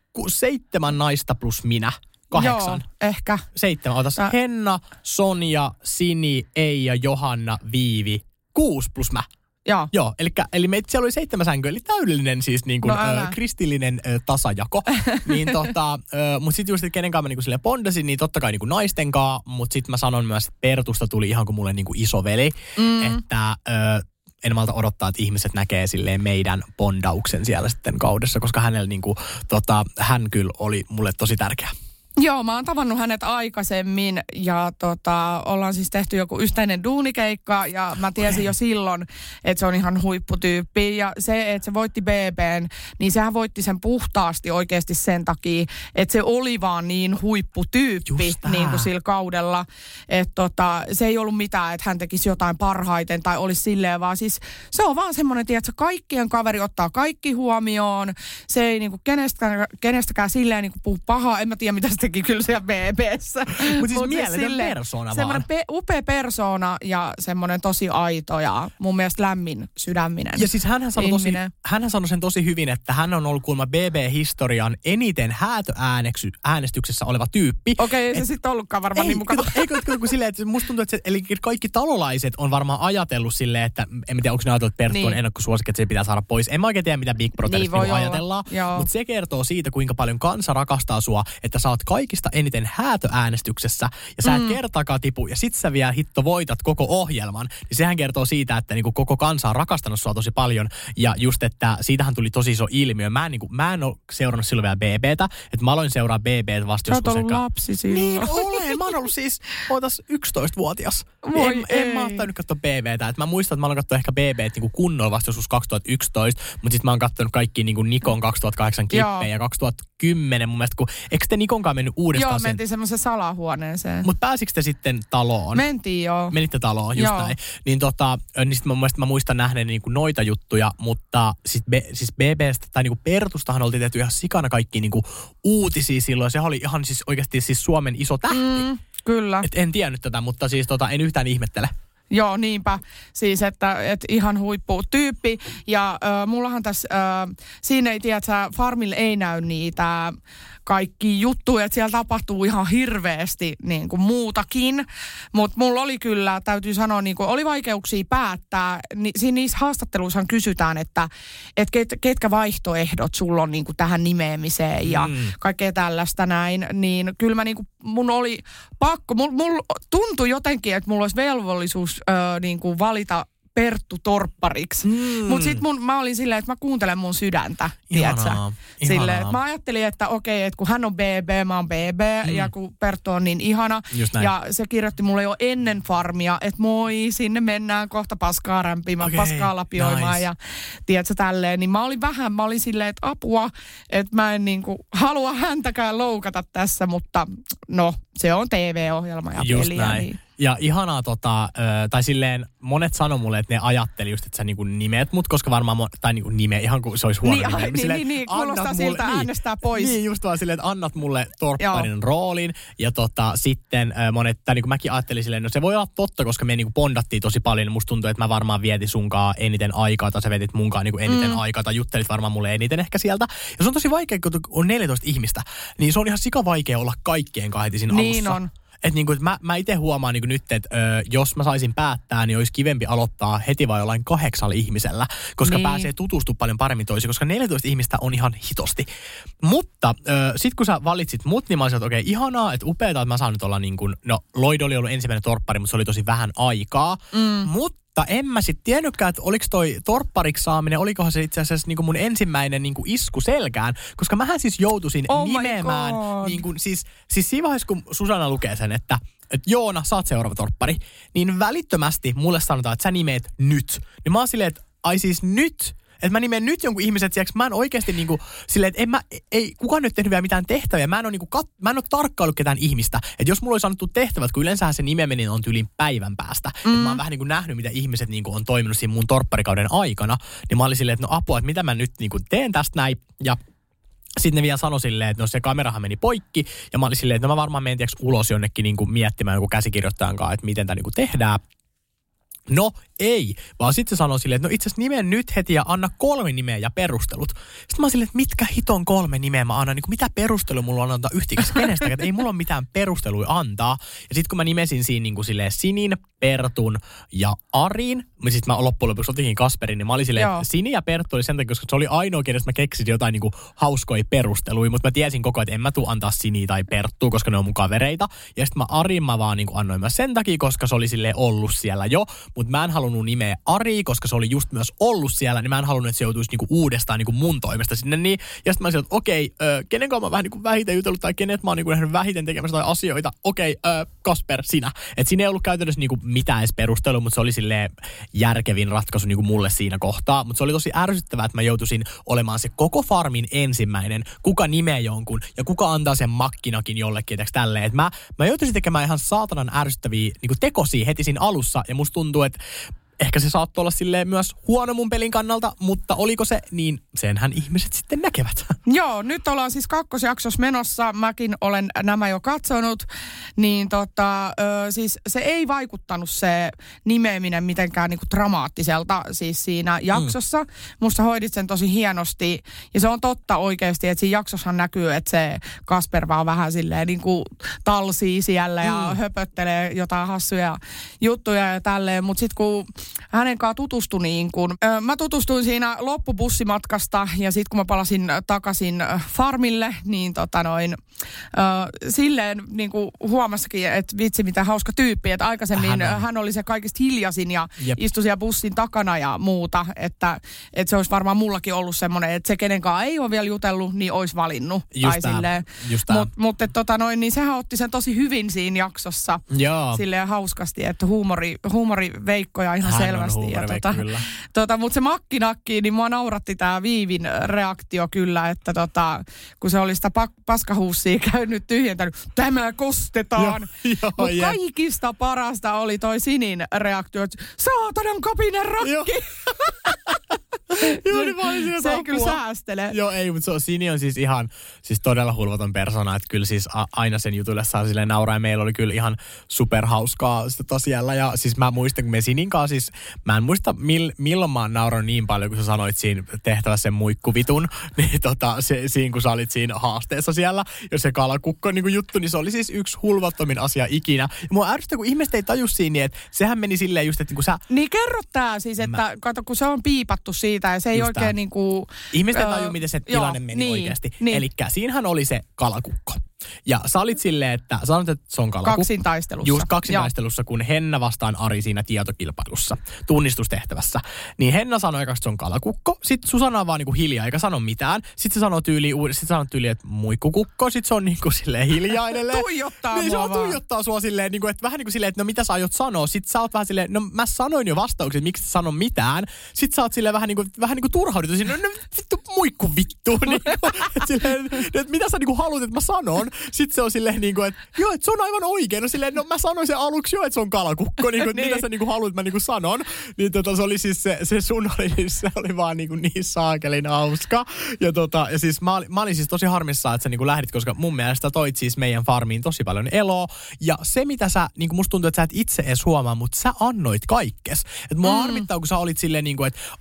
7 naista plus minä? 8. Joo, ehkä. 7. Otas Henna, Sonja, Sini, Eija, Johanna, Viivi. 6 plus mä. Joo, eli meitä siellä oli 7 sänkyä, eli täydellinen siis niin kuin, kristillinen tasajako. Niin mutta sitten just, että kenenkaan mä niin kuin bondasin, niin totta kai niin kuin naistenkaan, mutta sitten mä sanon myös, että Pertusta tuli ihan kuin mulle niin kuin isoveli, että en malta odottaa, että ihmiset näkee silleen meidän bondauksen siellä sitten kaudessa, koska hänellä niin kuin, hän kyllä oli mulle tosi tärkeä. Joo, mä oon tavannut hänet aikaisemmin ja ollaan siis tehty joku yhteinen duunikeikka ja mä tiesin jo silloin, että se on ihan huipputyyppi. Ja se, että se voitti BBn, niin sehän voitti sen puhtaasti oikeasti sen takia, että se oli vaan niin huipputyyppi niin kuin sillä kaudella. Että se ei ollut mitään, että hän tekisi jotain parhaiten tai olisi silleen, vaan siis se on vaan semmoinen, että kaikkien kaveri ottaa kaikki huomioon. Se ei niin kuin kenestäkään silleen niin kuin puhu pahaa, en mä tiedä mitä se teki kyllä siellä BB:ssä. Mutta siis mieletön persoona semmoinen upea persoona ja semmoinen tosi aito ja mun mielestä lämmin sydäminen. Ja siis hänhän sanoi sen tosi hyvin, että hän on ollut kuulemma BB-historian eniten häätöäänestyksessä oleva tyyppi. Okei, ei se sitten ollutkaan varmaan niin mukava. Eikö silleen, että musta tuntuu, että eli kaikki talolaiset on varmaan ajatellut silleen, että en tiedä, onko ne ajatellut, että Perttu on ennakkosuosikki, että se pitää saada pois. En mä oikein tiedä, mitä Big Brotherista niin ajatellaan. Mutta se kertoo siitä, kuinka paljon kansa rakastaa sua, että sä oot kaikista eniten häätöäänestyksessä ja sä et kertaakaan tipu ja sit sä vielä voitat koko ohjelman, niin sehän kertoo siitä, että niinku koko kansa on rakastanut sua tosi paljon ja just, että siitähän tuli tosi iso ilmiö. Mä en ole seurannut silloin vielä BBtä, että mä aloin seuraa BBtä vasta joskus. Sä oot ollut lapsi silloin. Niin olen, mä oon ollut siis 11-vuotias. En mä oon tainnut katsoa BBtä, että mä muistan, että mä aloin katsoa ehkä BBtä niinku kunnolla vasta joskus 2011, mutta sit mä oon katsonut kaikki niinku Nikon 2008 klippejä ja 2010 mun mielestä, eikö te Nikonkaan mennyt uudestaan? Joo, mentiin semmoisen salahuoneeseen. Mutta pääsikö te sitten taloon? Mentiin, joo. Menitte taloon, just näin. Niin niin sit mä muistan nähneen niinku noita juttuja, mutta siis BBstä tai niinku Pertustahan oltiin tehty ihan sikana kaikki niinku uutisia silloin. Se oli ihan siis oikeasti siis Suomen iso tähti. Kyllä. Et en tiennyt tätä, mutta siis en yhtään ihmettele. Joo, niinpä. Siis, että ihan huipputyyppi. Ja mullahan tässä, siinä ei tiedä, että Farmille ei näy niitä kaikki juttuja, että siellä tapahtuu ihan hirveästi niin kuin muutakin. Mutta mulla oli kyllä, täytyy sanoa, niin kuin oli vaikeuksia päättää. Niissä haastatteluissa kysytään, että ketkä vaihtoehdot sulla on niin kuin tähän nimeämiseen ja kaikkea tällaista näin. Niin kyllä mä niin kuin, mun oli pakko, mulla tuntui jotenkin, että mulla olisi velvollisuus niin kuin valita Perttu torppariksi. Mutta sitten mä olin silleen, että mä kuuntelen mun sydäntä, tiedätkö? Silleen, että mä ajattelin, että okei, että kun hän on BB, mä oon BB, ja kun Perttu on niin ihana. Ja se kirjoitti mulle jo ennen Farmia, että moi, sinne mennään kohta paskaa rämpimään, paskaa lapioimaan ja tiedätkö tälleen. Niin mä olin silleen, että apua, että mä en niinku halua häntäkään loukata tässä, mutta no, se on TV-ohjelma ja just peliä. Näin. Niin. Ja ihanaa tai silleen monet sanoi mulle, että ne ajatteli just, että sä niinku nimeät mut, koska varmaan, tai niinku nime, ihan kuin se olisi huono nime. Niin, kuulostaa siltä äänestää pois. Niin, just vaan silleen, että annat mulle torpparin roolin. Ja sitten monet, tai niinku mäkin ajattelin silleen, no se voi olla totta, koska me niinku bondattiin tosi paljon. Niin musta tuntuu, että mä varmaan vietin sunkaan eniten aikaa, tai sä vetit munkaan niinku eniten aikaa, tai juttelit varmaan mulle eniten ehkä sieltä. Ja se on tosi vaikea, kun on 14 ihmistä, niin se on ihan sika vaikea olla kaikkien kahden siinä alussa. Niin on. Että niinku, mä itse huomaan niinku nyt, että jos mä saisin päättää, niin olisi kivempi aloittaa heti vai jollain 8 ihmisellä, koska pääsee tutustumaan paljon paremmin toisiin, koska 14 ihmistä on ihan hitosti. Mutta sit kun sä valitsit mut, niin mä olisin, että okei, ihanaa, että upeeta, että mä saan nyt olla niin kuin, no Lloyd oli ollut ensimmäinen torppari, mutta se oli tosi vähän aikaa, mutta Mutta en mä sit tiennytkään, että oliko toi torppariksi saaminen, olikohan se itse asiassa niinku mun ensimmäinen niinku isku selkään, koska mähän siis joutuisin nimeämään, niinku, siis siinä vaiheessa, kun Susanna lukee sen, että Joona, sä oot seuraava torppari, niin välittömästi mulle sanotaan, että sä nimeet nyt. Niin mä oon silleen, että ai siis nyt? Että mä nimeen nyt jonkun ihmisen, että mä en oikeasti niinku silleen, että ei kukaan nyt tehnyt vielä mitään tehtäviä. Mä en ole tarkkaillut ketään ihmistä. Että jos mulla olisi annettu tehtävät, kun yleensähän se nimeminen on tyyliin päivän päästä. Että mä oon vähän niinku nähnyt, mitä ihmiset niinku on toiminut siinä mun torpparikauden aikana. Niin mä olin silleen, että no apua, että mitä mä nyt niinku teen tästä näin. Ja sitten ne vielä sanoi silleen, että no se kamerahan meni poikki. Ja mä olin silleen, että no mä varmaan menen ulos jonnekin niinku miettimään joku käsikirjoittajan kanssa, että miten tämä niinku tehdään. No ei, vaan sitten se sanoi silleen, että no itse asiassa nimen nyt heti ja anna 3 nimeä ja perustelut. Sitten mä oon silleen, että mitkä hiton 3 nimeä mä annan, niin kuin mitä perustelua mulla on antaa yhtikäs kenestäkään, että ei mulla ole mitään perusteluja antaa. Ja sitten kun mä nimesin siinä niin kuin silleen Sinin, Pertun ja Arin, sitten mä loppujen lopuksi otinkin Kasperin, niin mä olin silleen, että Sini ja Perttu oli sen takia, koska se oli ainoa, kenestä mä keksin jotain niin kuin hauskoja perusteluja, mutta mä tiesin koko ajan, että en mä tuu antaa Siniä tai Perttua, koska ne on mun kavereita. Ja sitten Arin mä vaan niin kuin annoin mä sen takia, koska se oli silleen ollut siellä jo, mutta mä en halunnut nimeä Ari, koska se oli just myös ollut siellä, niin mä en halunnut, että se joutuisi niinku uudestaan niinku mun toimesta sinne. Niin. Ja sitten mä sanoin, että okei, kenen kanssa mä vähän niinku vähiten jutellut tai kenet mä oon niinku nähnyt vähiten tekemässä tai asioita. Okei, Kasper, sinä. Että siinä ei ollut käytännössä niinku mitään edes perustelua, mutta se oli silleen järkevin ratkaisu niinku mulle siinä kohtaa. Mutta se oli tosi ärsyttävää, että mä joutuisin olemaan se koko farmin ensimmäinen, kuka nimeää jonkun ja kuka antaa sen makkinakin jollekin, etteikö tälleen. Että mä joutuisin tekemään ihan saatanan ärsyttäviä niinku tekosia heti siinä alussa ja musta tuntuu, että ehkä se saattoi olla silleen myös huono mun pelin kannalta, mutta oliko se, niin senhän ihmiset sitten näkevät. Joo, nyt ollaan siis 2. jaksossa menossa. Mäkin olen nämä jo katsonut. Niin siis se ei vaikuttanut se nimeäminen mitenkään niinku dramaattiselta siis siinä jaksossa. Musta hoidit sen tosi hienosti. Ja se on totta oikeasti, että siinä jaksossahan näkyy, että se Kasper vaan vähän silleen niinku talsii siellä ja höpöttelee jotain hassuja juttuja ja tälleen. Mutta sitten kun hänen kanssaan tutustui niin kuin, mä tutustuin siinä loppubussimatkasta ja sitten kun mä palasin takaisin farmille, niin silleen niin kuin huomasikin, että vitsi mitä hauska tyyppi, että aikaisemmin hän oli se kaikista hiljaisin ja istui siellä bussin takana ja muuta, että se olisi varmaan mullakin ollut semmoinen, että se kenenkaan ei ole vielä jutellut, niin olisi valinnut. Mutta niin sehän otti sen tosi hyvin siinä jaksossa. Joo. Silleen hauskasti, että huumoriveikkoja ihan selvästi. Mutta se makkinakki, niin mua nauratti tää Viivin reaktio kyllä, että kun se oli sitä paskahuussia käynyt tyhjentänyt, tämä kostetaan. Mutta kaikista parasta oli toi Sinin reaktio, että saatanan kapinen rakki. Se ei kyllä säästele. Joo, ei, mutta Sini on siis ihan siis todella hulvaton persona, että kyllä siis aina sen jutulle saa silleen nauraa ja meillä oli kyllä ihan superhauskaa sitä tosiaan. Ja siis mä muistan, kun me Sinin kanssa siis, mä en muista milloin mä oon nauranut niin paljon, kun sä sanoit siinä tehtävässä sen muikkuvitun, niin siinä kun sä olit siinä haasteessa siellä, jos se kalakukko niin juttu, niin se oli siis yksi hulvattomin asia ikinä. Ja mua ärsyttää, kun ihmiset ei taju siinä, niin että sehän meni silleen just, että kun sä... Niin kerro tää siis, että kato, kun se on piipattu siitä ja se ei oikein niinku... Ihmiset ei taju, miten se tilanne meni oikeasti. Niin. Elikkä siinähän oli se kalakukko. Ja sä olit silleen, että sanoit, että se on kalakukko. Kaksintaistelussa. Just kaksintaistelussa, kun Henna vastaan Ari siinä tietokilpailussa, tunnistustehtävässä. Niin Henna sanoi eka, että se on kalakukko. Sitten Susanna on vaan niinku hiljaa, eikä sano mitään. Sitten se sanoo tyyliin, että muikkukukko. Sitten se on niinku silleen hiljaa edelleen. Tuijottaa niin, mua se tuijottaa sua silleen, niinku, että vähän niin kuin silleen, että no mitä sä aiot sanoa. Sitten sä oot vähän silleen, no mä sanoin jo vastaukset, miksi sä sano mitään. Sitten sä oot silleen vähän niin kuin turhauduttu silleen, no vittu muikku vittu. Niinku, että mitä sä niinku haluat, että mä sanon. Sitten se on silleen niinku, että joo, että se on aivan oikein. No silleen, no mä sanoin sen aluksi jo, että se on kalakukko. Niinku, että mitä sä niinku haluat, että mä niinku sanon. Niin se oli siis se sun oli, se oli vaan niinku niin saakelin hauska. Ja siis mä olin siis tosi harmissaan, että sä niinku lähdit, koska mun mielestä toit siis meidän farmiin tosi paljon eloa. Ja se, mitä sä, niinku musta tuntuu, että sä et itse edes huomaa, mutta sä annoit kaikkes. Että mua harmittaa, kun sä olit silleen niinku, että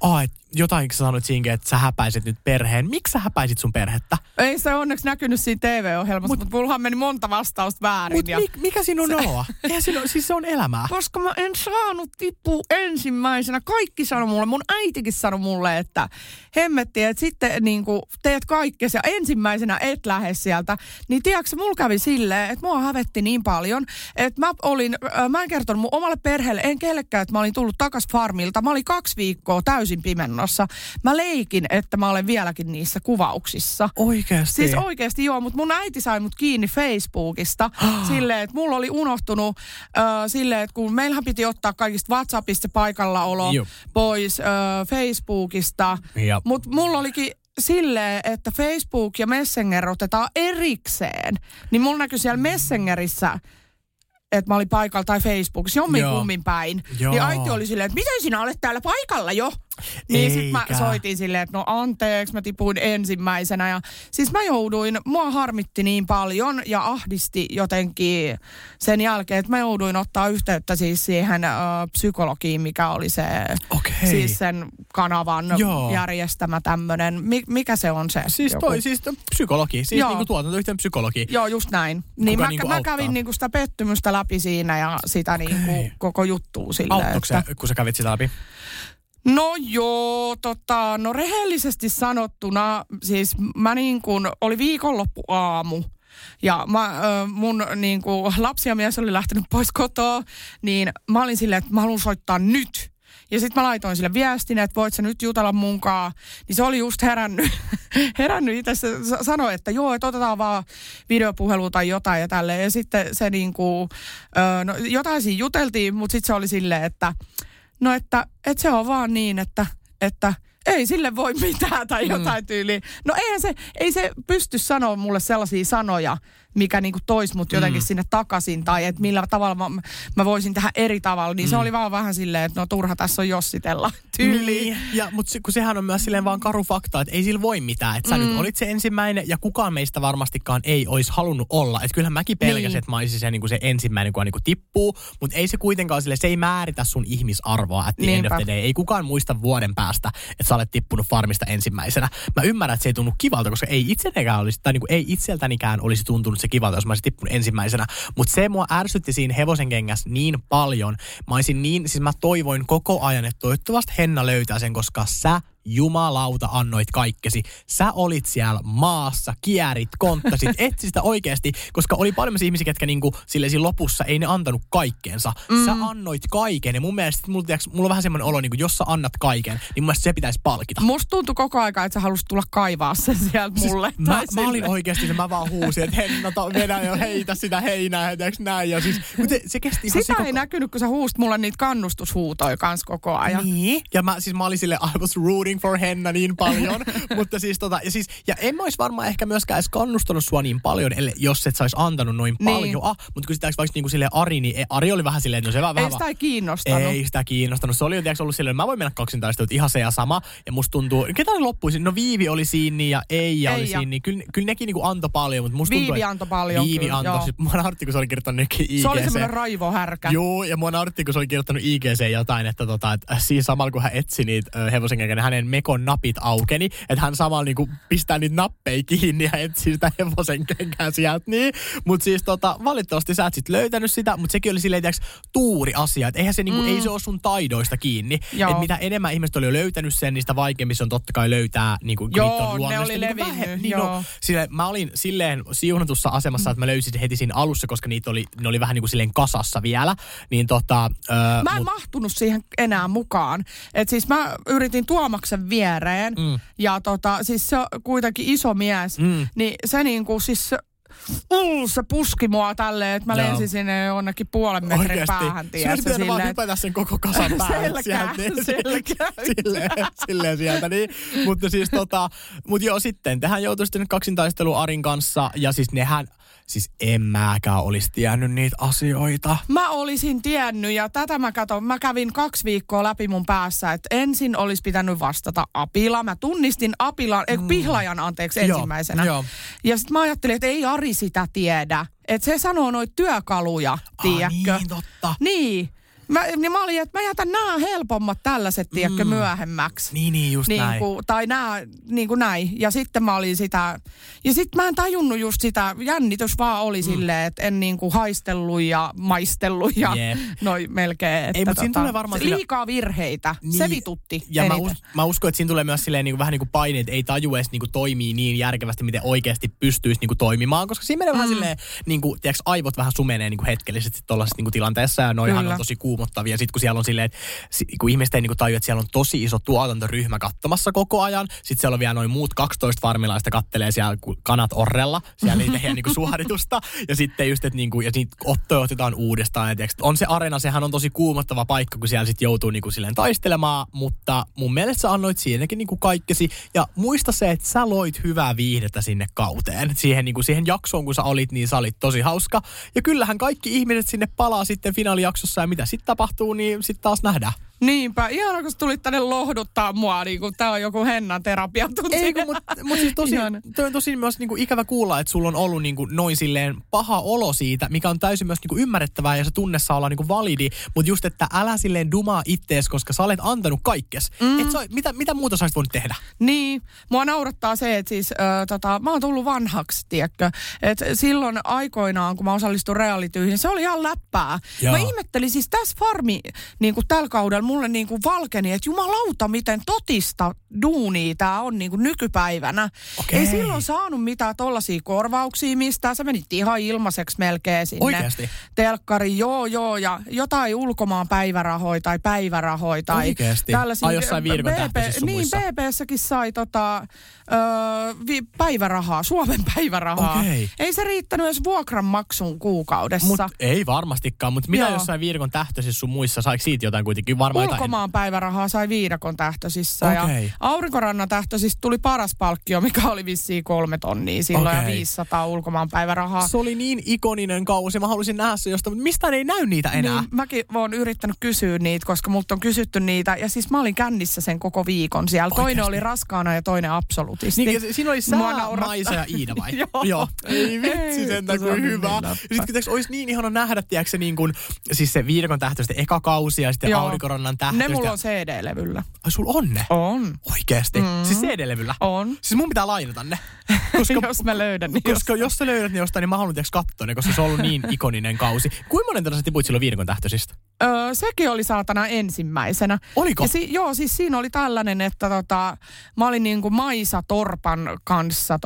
jotain sä sanoit siinkin, että sä häpäisit nyt perheen. Miksi sä häpäisit sun perhettä? Ei se onneksi näkynyt siinä TV-ohjelmassa, mutta mullahan meni monta vastausta väärin. Mutta mikä siinä on oloa? Siis se on elämää. Koska mä en saanut tippua ensimmäisenä. Kaikki sanoi mulle, mun äitikin sanoi mulle, että hemmetti, että sitten niin kuin teet kaikkea ja ensimmäisenä et lähde sieltä. Niin tiedätkö, mulla kävi silleen, että mua hävetti niin paljon, että mä en kertonut mun omalle perheelle, en kellekään, että mä olin tullut takas farmilta. Mä olin 2 viikkoa täysin pimennossa. Mä leikin, että mä olen vieläkin niissä kuvauksissa. Oikeasti? Siis oikeasti joo, mutta mun äiti sai mut kiinni Facebookista silleen, että mulla oli unohtunut silleen, että kun meillähän piti ottaa kaikista WhatsAppista paikallaolo pois Facebookista, mutta mulla olikin silleen, että Facebook ja Messenger otetaan erikseen, niin mulla näkyi siellä Messengerissä, että mä olin paikalla tai Facebookissa, jomminkummin päin. Niin äiti oli silleen, että miten sinä olet täällä paikalla jo? Niin sit mä soitin silleen, että no anteeksi, mä tipuin ensimmäisenä. Ja siis mua harmitti niin paljon ja ahdisti jotenkin sen jälkeen, että mä jouduin ottaa yhteyttä siis siihen psykologiin, mikä oli se, siis sen kanavan järjestämä tämmönen. Mikä se on se? Siis psykologi, siis niinku tuotantoyhtiön psykologi. Joo, just näin. Niin mä kävin niinku sitä pettymystä läpi siinä ja sitä niinku koko juttua silleen. Auttoiko se, kun sä kävit sitä läpi? No joo, no rehellisesti sanottuna, siis mä niin kuin, oli viikonloppuaamu ja mun niin kuin lapsi ja mies oli lähtenyt pois kotoa, niin mä olin silleen, että mä haluan soittaa nyt. Ja sitten mä laitoin sille viestin, että voit sä nyt jutella munkaan. Niin se oli just herännyt itse. Sanoi, että joo, että otetaan vaan videopuhelua tai jotain ja tälleen. Ja sitten se niinku, no jotain siinä juteltiin, mutta sitten se oli silleen, että no että se on vaan niin, että ei sille voi mitään tai jotain tyyliä. No ei se pysty sanoa mulle sellaisia sanoja, mikä niinku toisi mut jotenkin sinne takaisin tai että millä tavalla mä voisin tehdä eri tavalla. Niin se oli vaan vähän silleen, että no turha tässä on jossitella tyyliin. Niin. Mutta kun sehän on myös silleen vaan karu fakta, että ei sillä voi mitään. Että sä nyt olit se ensimmäinen ja kukaan meistä varmastikaan ei olisi halunnut olla. Että kyllähän mäkin pelkäsin, että mä olisin se, niinku se ensimmäinen, kun niinku tippuu. Mutta ei se kuitenkaan silleen, se ei määritä sun ihmisarvoa. Että ei kukaan muista vuoden päästä, että sä olet tippunut farmista ensimmäisenä. Mä ymmärrän, että se ei tunnu kivalta, koska ei itseltänikään olisi tuntunut se kivalta, jos mä olisin tippunut ensimmäisenä. Mutta se mua ärsytti siinä hevosen kengässä niin paljon. Mä toivoin koko ajan, että toivottavasti Henna löytää sen, koska sä jumalauta annoit kaikkesi. Sä olit siellä maassa, kierit, konttasit, etsi sitä oikeasti, koska oli paljon myös ihmisiä, ketkä niinku silleen siinä lopussa ei ne antanut kaikkeensa. Sä annoit kaiken ja mun mielestä mulla on vähän semmoinen olo, niinku, jos sä annat kaiken, niin mun mielestä se pitäisi palkita. Musta tuntui koko aika, että sä halusit tulla kaivaa sen sieltä mulle. Mä olin oikeasti, mä vaan huusin, että Henna, vedä jo, heitä sitä heinää, eikö näin? Ja siis, se kesti sitä ei näkynyt, kun sä huusit mulle niitä kannustushuutoja kans koko ajan. Niin. Ja mä olin silleen, I was rooting for Henna niin paljon, mutta ja en mä olisi varmaan ehkä myöskään edes kannustanut sua niin paljon, jos et sä olisi antanut noin paljon. Mutta kun sitä vaikka niinku silleen Ari, niin Ari oli vähän silleen, että no se vähän... Ei sitä kiinnostanut. Ei sitä kiinnostanut. Se oli jotenkin ollut silleen, että mä voin mennä kaksintaistelut ihan se ja sama. Ja musta tuntuu, ketä oli loppuisin? No Viivi oli siinä ja Eija oli siinä. Niin kyllä nekin niinku antoi paljon, mutta musta tuntuu, Viivi antoi paljon. Viivi antoi. Mua nauratti, kun se oli kirjoittanut IGC. Se oli semmoinen raivohärkä. Joo, ja mua nauratti, kun se oli kirjoittanut IGC jotain, että siinä samalla kun hän etsi niitä hevosen kengän, hänen mekon napit aukeni, että hän samalla niinku pistää niitä nappeja kiinni ja etsii sitä hevosen kenkää sieltä. Niin. Mutta siis valitettavasti sä et sit löytänyt sitä, mutta sekin oli silleen, tuuri asia, että eihän se niinku, ei se ole sun taidoista kiinni. Että mitä enemmän ihmiset oli jo löytänyt sen, niin sitä vaikeammin se on totta kai löytää niinku, joo, ne oli levinnyt. Mä olin silleen siunatussa asemassa, että mä löysin heti siinä alussa, koska ne oli vähän niinku silleen kasassa vielä. Niin mä en mahtunut siihen enää mukaan. Et siis mä yritin Tuomaksen viereen ja siis se on kuitenkin iso mies, niin se niinku siis se puski mua tälleen, että mä lensin sinne jonnekin 0,5 metrin päähän. Sinä olisi pitänyt vaan hypätä sen koko kasan päälle. Silleen sieltä. Niin. Mutta siis sitten tehän joutui sitten nyt kaksintaistelua Arin kanssa ja siis siis en mäkään olisi tiennyt niitä asioita. Mä olisin tiennyt ja tätä mä kävin 2 viikkoa läpi mun päässä, että ensin olisi pitänyt vastata Apila. Mä tunnistin Pihlajan ensimmäisenä. Joo. Ja sitten mä ajattelin, että ei Ari sitä tiedä. Että se sanoo noita työkaluja, tiedätkö? Niin, totta. Niin. Mä olin, että mä jätän nämä helpommat tällaiset, tiedätkö, myöhemmäksi. Niin, just näin. Tai nämä, niin kuin näin. Ja sitten mä olin sitä, ja sitten mä en tajunnut just sitä, jännitys vaan oli silleen, että en niin kuin haistellut ja maistellut ja noin melkein. Että ei, mutta siinä tulee varmaan liikaa virheitä. Niin, se vitutti. Ja mä uskon, että siinä tulee myös silleen, niin kuin, vähän niin kuin paine, että ei taju edes niin kuin toimii niin järkevästi, miten oikeasti pystyisi niin kuin toimimaan. Koska siinä menee vähän silleen, niin kuin, tiedätkö, aivot vähän sumenee niin kuin hetkellisesti tuollaisessa niin kuin tilanteessa. Ja noihan on tosi kuumottavia. Sitten kun siellä on silleen, että kun ihmiset ei niin kuin tajua, että siellä on tosi iso tuotantoryhmä katsomassa koko ajan. Sitten siellä on vielä noin muut 12 farmilaista kattelee siellä kanat orrella. Siellä ei tehdä niin kuin suoritusta. Ja sitten just, että niin kuin, ja siitä ottoja otetaan uudestaan. Ja tiedätkö, on se arena, sehän on tosi kuumottava paikka, kun siellä sitten joutuu niin kuin silleen taistelemaan. Mutta mun mielestä sä annoit siinäkin niin kuin kaikkesi. Ja muista se, että sä loit hyvää viihdettä sinne kauteen. Siihen, niin kuin siihen jaksoon, kun sä olit, niin sä olit tosi hauska. Ja kyllähän kaikki ihmiset sinne palaa sitten finaalijaksossa. Ja mitä sitten tapahtuu, niin sitten taas nähdään. Niinpä, ihana kun sä tulit tänne lohduttaa mua, niin kuin tää on joku Hennan terapiatunti. Eikö, mutta siis toi on tosi myös niin kuin ikävä kuulla, että sulla on ollut niin kuin noin silleen paha olo siitä, mikä on täysin myös niin kuin ymmärrettävää ja se tunne saa olla niin kuin validi, mutta just, että älä silleen dumaa ittees, koska sä olet antanut kaikkes. Mitä muuta sä olisit voinut tehdä? Niin, mua naurattaa se, että siis mä oon tullut vanhaksi, tiedätkö, että silloin aikoinaan, kun mä osallistuin realityihin, se oli ihan läppää. Joo. Mä ihmettelin siis tässä farmi, niin kuin tällä kaudella, mulle niin kuin valkeni, että jumalauta, miten totista duunia tää on niin kuin nykypäivänä. Okei. Ei silloin saanut mitään tollaisia korvauksia mistään. Sä menit ihan ilmaiseksi melkein sinne. Oikeasti? Telkkari, joo, ja jotain ulkomaan päivärahoja tai päivärahoja. Tai oikeasti? tällaisia. Ai jossain Virkon tähtöisissä niin, BB:ssäkin sai päivärahaa, Suomen päivärahaa. Okei. Ei se riittänyt edes vuokran maksun kuukaudessa. Ei varmastikaan, mutta mitä jossain Virkon tähtöisissä sun muissa, saiko siitä jotain kuitenkin? Varmaan ulkomaan päivärahaa sai Viidakon tähtöisissä. Okay. Ja Aurinkorannan tähtöisistä tuli paras palkkio, mikä oli vissiin 3 tonnia silloin ja 500 ulkomaan päivärahaa. Se oli niin ikoninen kausi. Mä halusin nähdä se jostain, mutta mistään ei näy niitä enää. Niin, mäkin oon yrittänyt kysyä niitä, koska multa on kysytty niitä. Ja siis mä olin kännissä sen koko viikon siellä. Oikeasti? Toinen oli raskaana ja toinen absolutisti. Niin, siinä oli Maisa ja Iida vai? Joo. Ei vitsi sentään kuin hyvä. Ja sitten kun olisi niin ihana nähdä, tiedätkö se niin kuin, siis se Viidakon tähtöistä eka kausi ja sitten Aurinkorannan tähtöistä. Ne mulla on CD-levyllä. Ai sulla on ne? On. Oikeesti? Siis CD-levyllä? On. Siis mun pitää lainata ne. Koska, jos mä löydän niin koska jos sä löydät ne jostain, niin mä haluan katsoa ne, koska se on ollut niin ikoninen kausi. Kuinka monen tällaisen tipuit silloin Viidakon tähtöisistä? Sekin oli saatana ensimmäisenä. Oliko? Ja siis siinä oli tällainen, että mä olin niin kuin Maisa Torpan kanssa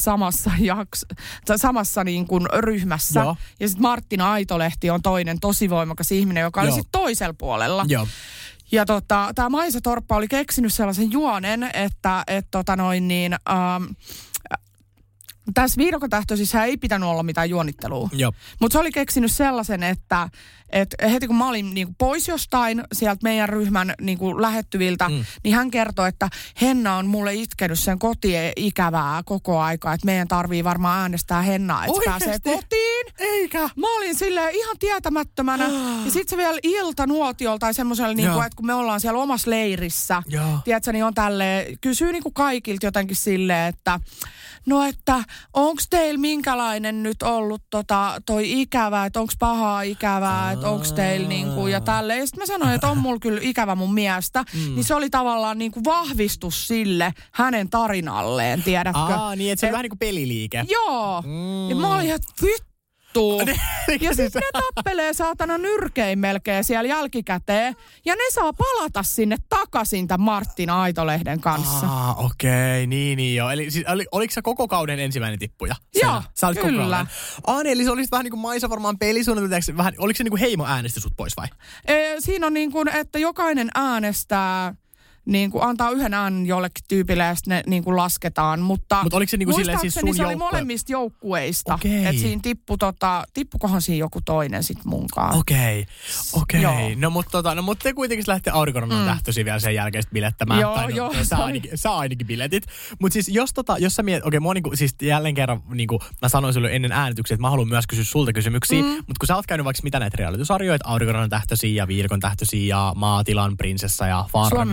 samassa niin kuin ryhmässä. Joo. Ja sitten Marttina Aitolehti on toinen tosi voimakas ihminen, joka oli sitten toisella puolella. Joo. Ja tämä Maisa Torppa oli keksinyt sellaisen juonen, että tässä Viidakon tähtöisissä ei pitänyt olla mitään juonittelua. Mutta se oli keksinyt sellaisen, että heti kun mä olin niinku pois jostain sieltä meidän ryhmän niinku lähettyviltä, niin hän kertoi, että Henna on mulle itkenyt sen kotiin-ikävää koko aikaa, että meidän tarvii varmaan äänestää Hennaa, että pääsee kotiin. Eikä. Mä olin silleen ihan tietämättömänä. Ja sit se vielä iltanuotiolla tai semmoisella, niinku, että kun me ollaan siellä omassa leirissä, tiedätkö, niin on tälleen, kysyy niinku kaikilta jotenkin silleen, että no, että onks teillä minkälainen nyt ollut toi ikävä, että onks pahaa ikävää, että onks teillä niinku ja tälleen. Ja sit mä sanoin, että on mulla kyllä ikävä mun miestä. Niin se oli tavallaan niinku vahvistus sille hänen tarinalleen, tiedätkö? Niin, että se on vähän niinku peliliike. Joo. Ja mä olin, että vittu. Ja sitten ne tappelee saatana nyrkein melkein siellä jälkikäteen. Ja ne saa palata sinne takaisin tämän Marttina Aitolehden kanssa. Okei, niin joo. Eli siis, oliko sä koko kauden ensimmäinen tippuja? Joo, kyllä. Niin, eli se olisi vähän niin kuin Maisa varmaan pelisuunnitelma. Oliko se niin kuin heimo äänesti sut pois vai? Siinä on niin kuin, että jokainen äänestää niin kuin antaa yhden äänen jollekin tyypille ja sitten ne niin kuin lasketaan. Mutta oliko se niin kuin silleen siis sun se oli molemmista joukkueista. Okei. Että siinä tippukohan siinä joku toinen sitten munkaan. Okei. No mutta te kuitenkin lähtee Aurinkorannan tähtöisiä vielä sen jälkeen bilettämään. Joo. Saa ainakin biletit. Mutta siis jos sä mietit, mua niinku, siis jälleen kerran niinku, mä sanoin sulle ennen äänityksiä, että mä haluan myös kysyä sulta kysymyksiä. Mutta kun sä oot käynyt vaikka mitä näitä reality-sarjoja, Aurinkorannan tähtöisiä ja Viidakon tähtöisiä ja Maatilan prinsessa ja Farmi. Suomen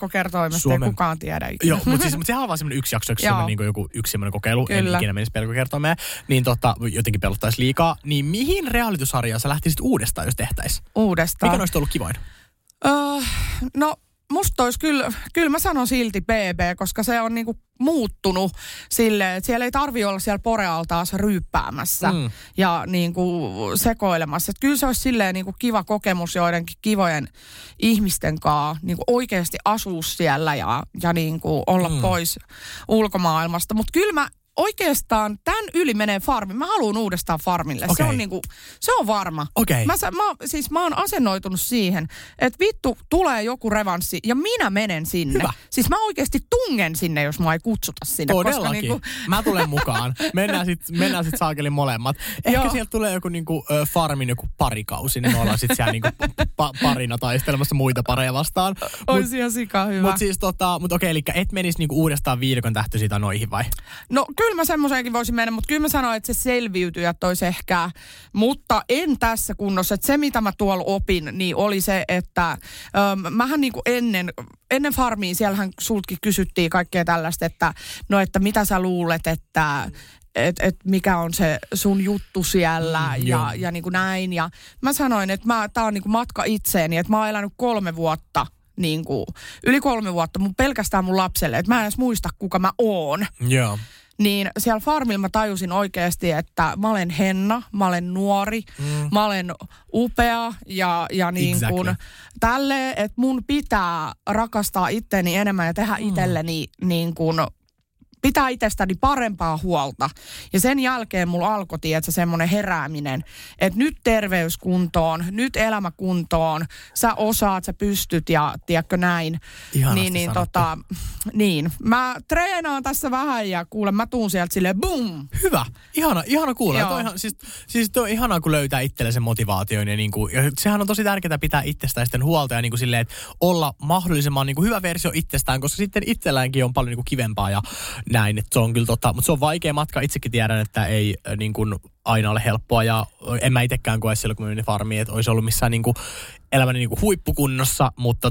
pelkokertoimesta ei kukaan tiedä ikinä. Joo, mutta sehän on vaan semmoinen yksi jakso, niin joku yksi semmoinen kokeilu, en ikinä menisi pelkokertoimeen, niin jotenkin pelottaisi liikaa. Niin mihin reality-sarjaan sä lähtisit uudestaan, jos tehtäis? Uudestaan? Mikä olisi ollut kivoin? No musta olisi kyllä mä sanon silti BB, koska se on niinku muuttunut silleen, että siellä ei tarvi olla siellä porealtaassa ryyppäämässä ja niinku sekoilemassa. Että kyllä se olisi silleen niinku kiva kokemus joidenkin kivojen ihmisten kanssa niinku oikeasti asua siellä ja niinku olla pois ulkomaailmasta. Mutta kyllä mä oikeastaan tämän yli menee farmi. Mä haluan uudestaan farmille. Okay. Se on varma. Okay. Mä oon asennoitunut siihen, että vittu tulee joku revanssi ja minä menen sinne. Hyvä. Siis mä oikeasti tungen sinne, jos mua ei kutsuta sinne. Todellakin. Koska mä tulen mukaan. Mennään sit saakelin molemmat. Ehkä sieltä tulee joku farmin joku parikausi, niin me ollaan sit siellä parina taistelemassa muita pareja vastaan. Olisi ihan sika hyvä. Mutta okei, eli et menisi uudestaan viidakon tähtöisiä tai noihin vai? No kyllä mä semmoiseenkin voisin mennä, mutta kyllä mä sanoin, että se selviytyjät olisi ehkä, mutta en tässä kunnossa. Että se, mitä mä tuolla opin, niin oli se, että mähän niinku ennen farmia, siellähän sultakin kysyttiin kaikkea tällaista, että että mitä sä luulet, että mikä on se sun juttu siellä ja niin kuin näin. Ja mä sanoin, että tää on niin kuin matka itseeni, että mä oon elänyt 3 vuotta. Yli 3 vuotta pelkästään mun lapselle, että mä en edes muista, kuka mä oon. Joo. Niin siellä farmilla mä tajusin oikeasti, että mä olen Henna, mä olen nuori, mä olen upea ja niin kuin tälleen, että mun pitää rakastaa itteeni enemmän ja tehdä itselleni niin kuin pitää itsestäni parempaa huolta. Ja sen jälkeen mulla alkoi, semmoinen herääminen, että nyt terveyskuntoon, nyt elämäkuntoon, sä osaat, sä pystyt ja tiedätkö näin. Niin, mä treenaan tässä vähän ja kuule, mä tuun sieltä silleen boom. Hyvä, ihana kuulla. Siis toi on ihanaa, kun löytää itselle sen motivaation ja sehän on tosi tärkeää pitää itsestään sitten huolta ja silleen, että olla mahdollisimman hyvä versio itsestään, koska sitten itselläänkin on paljon kivempaa ja näin, että se on kyllä mutta se on vaikea matka. Itsekin tiedän, että ei aina ole helppoa ja en mä itsekään koe silloin, kun mä menin farmiin, että olisi ollut missään elämäni huippukunnossa, mutta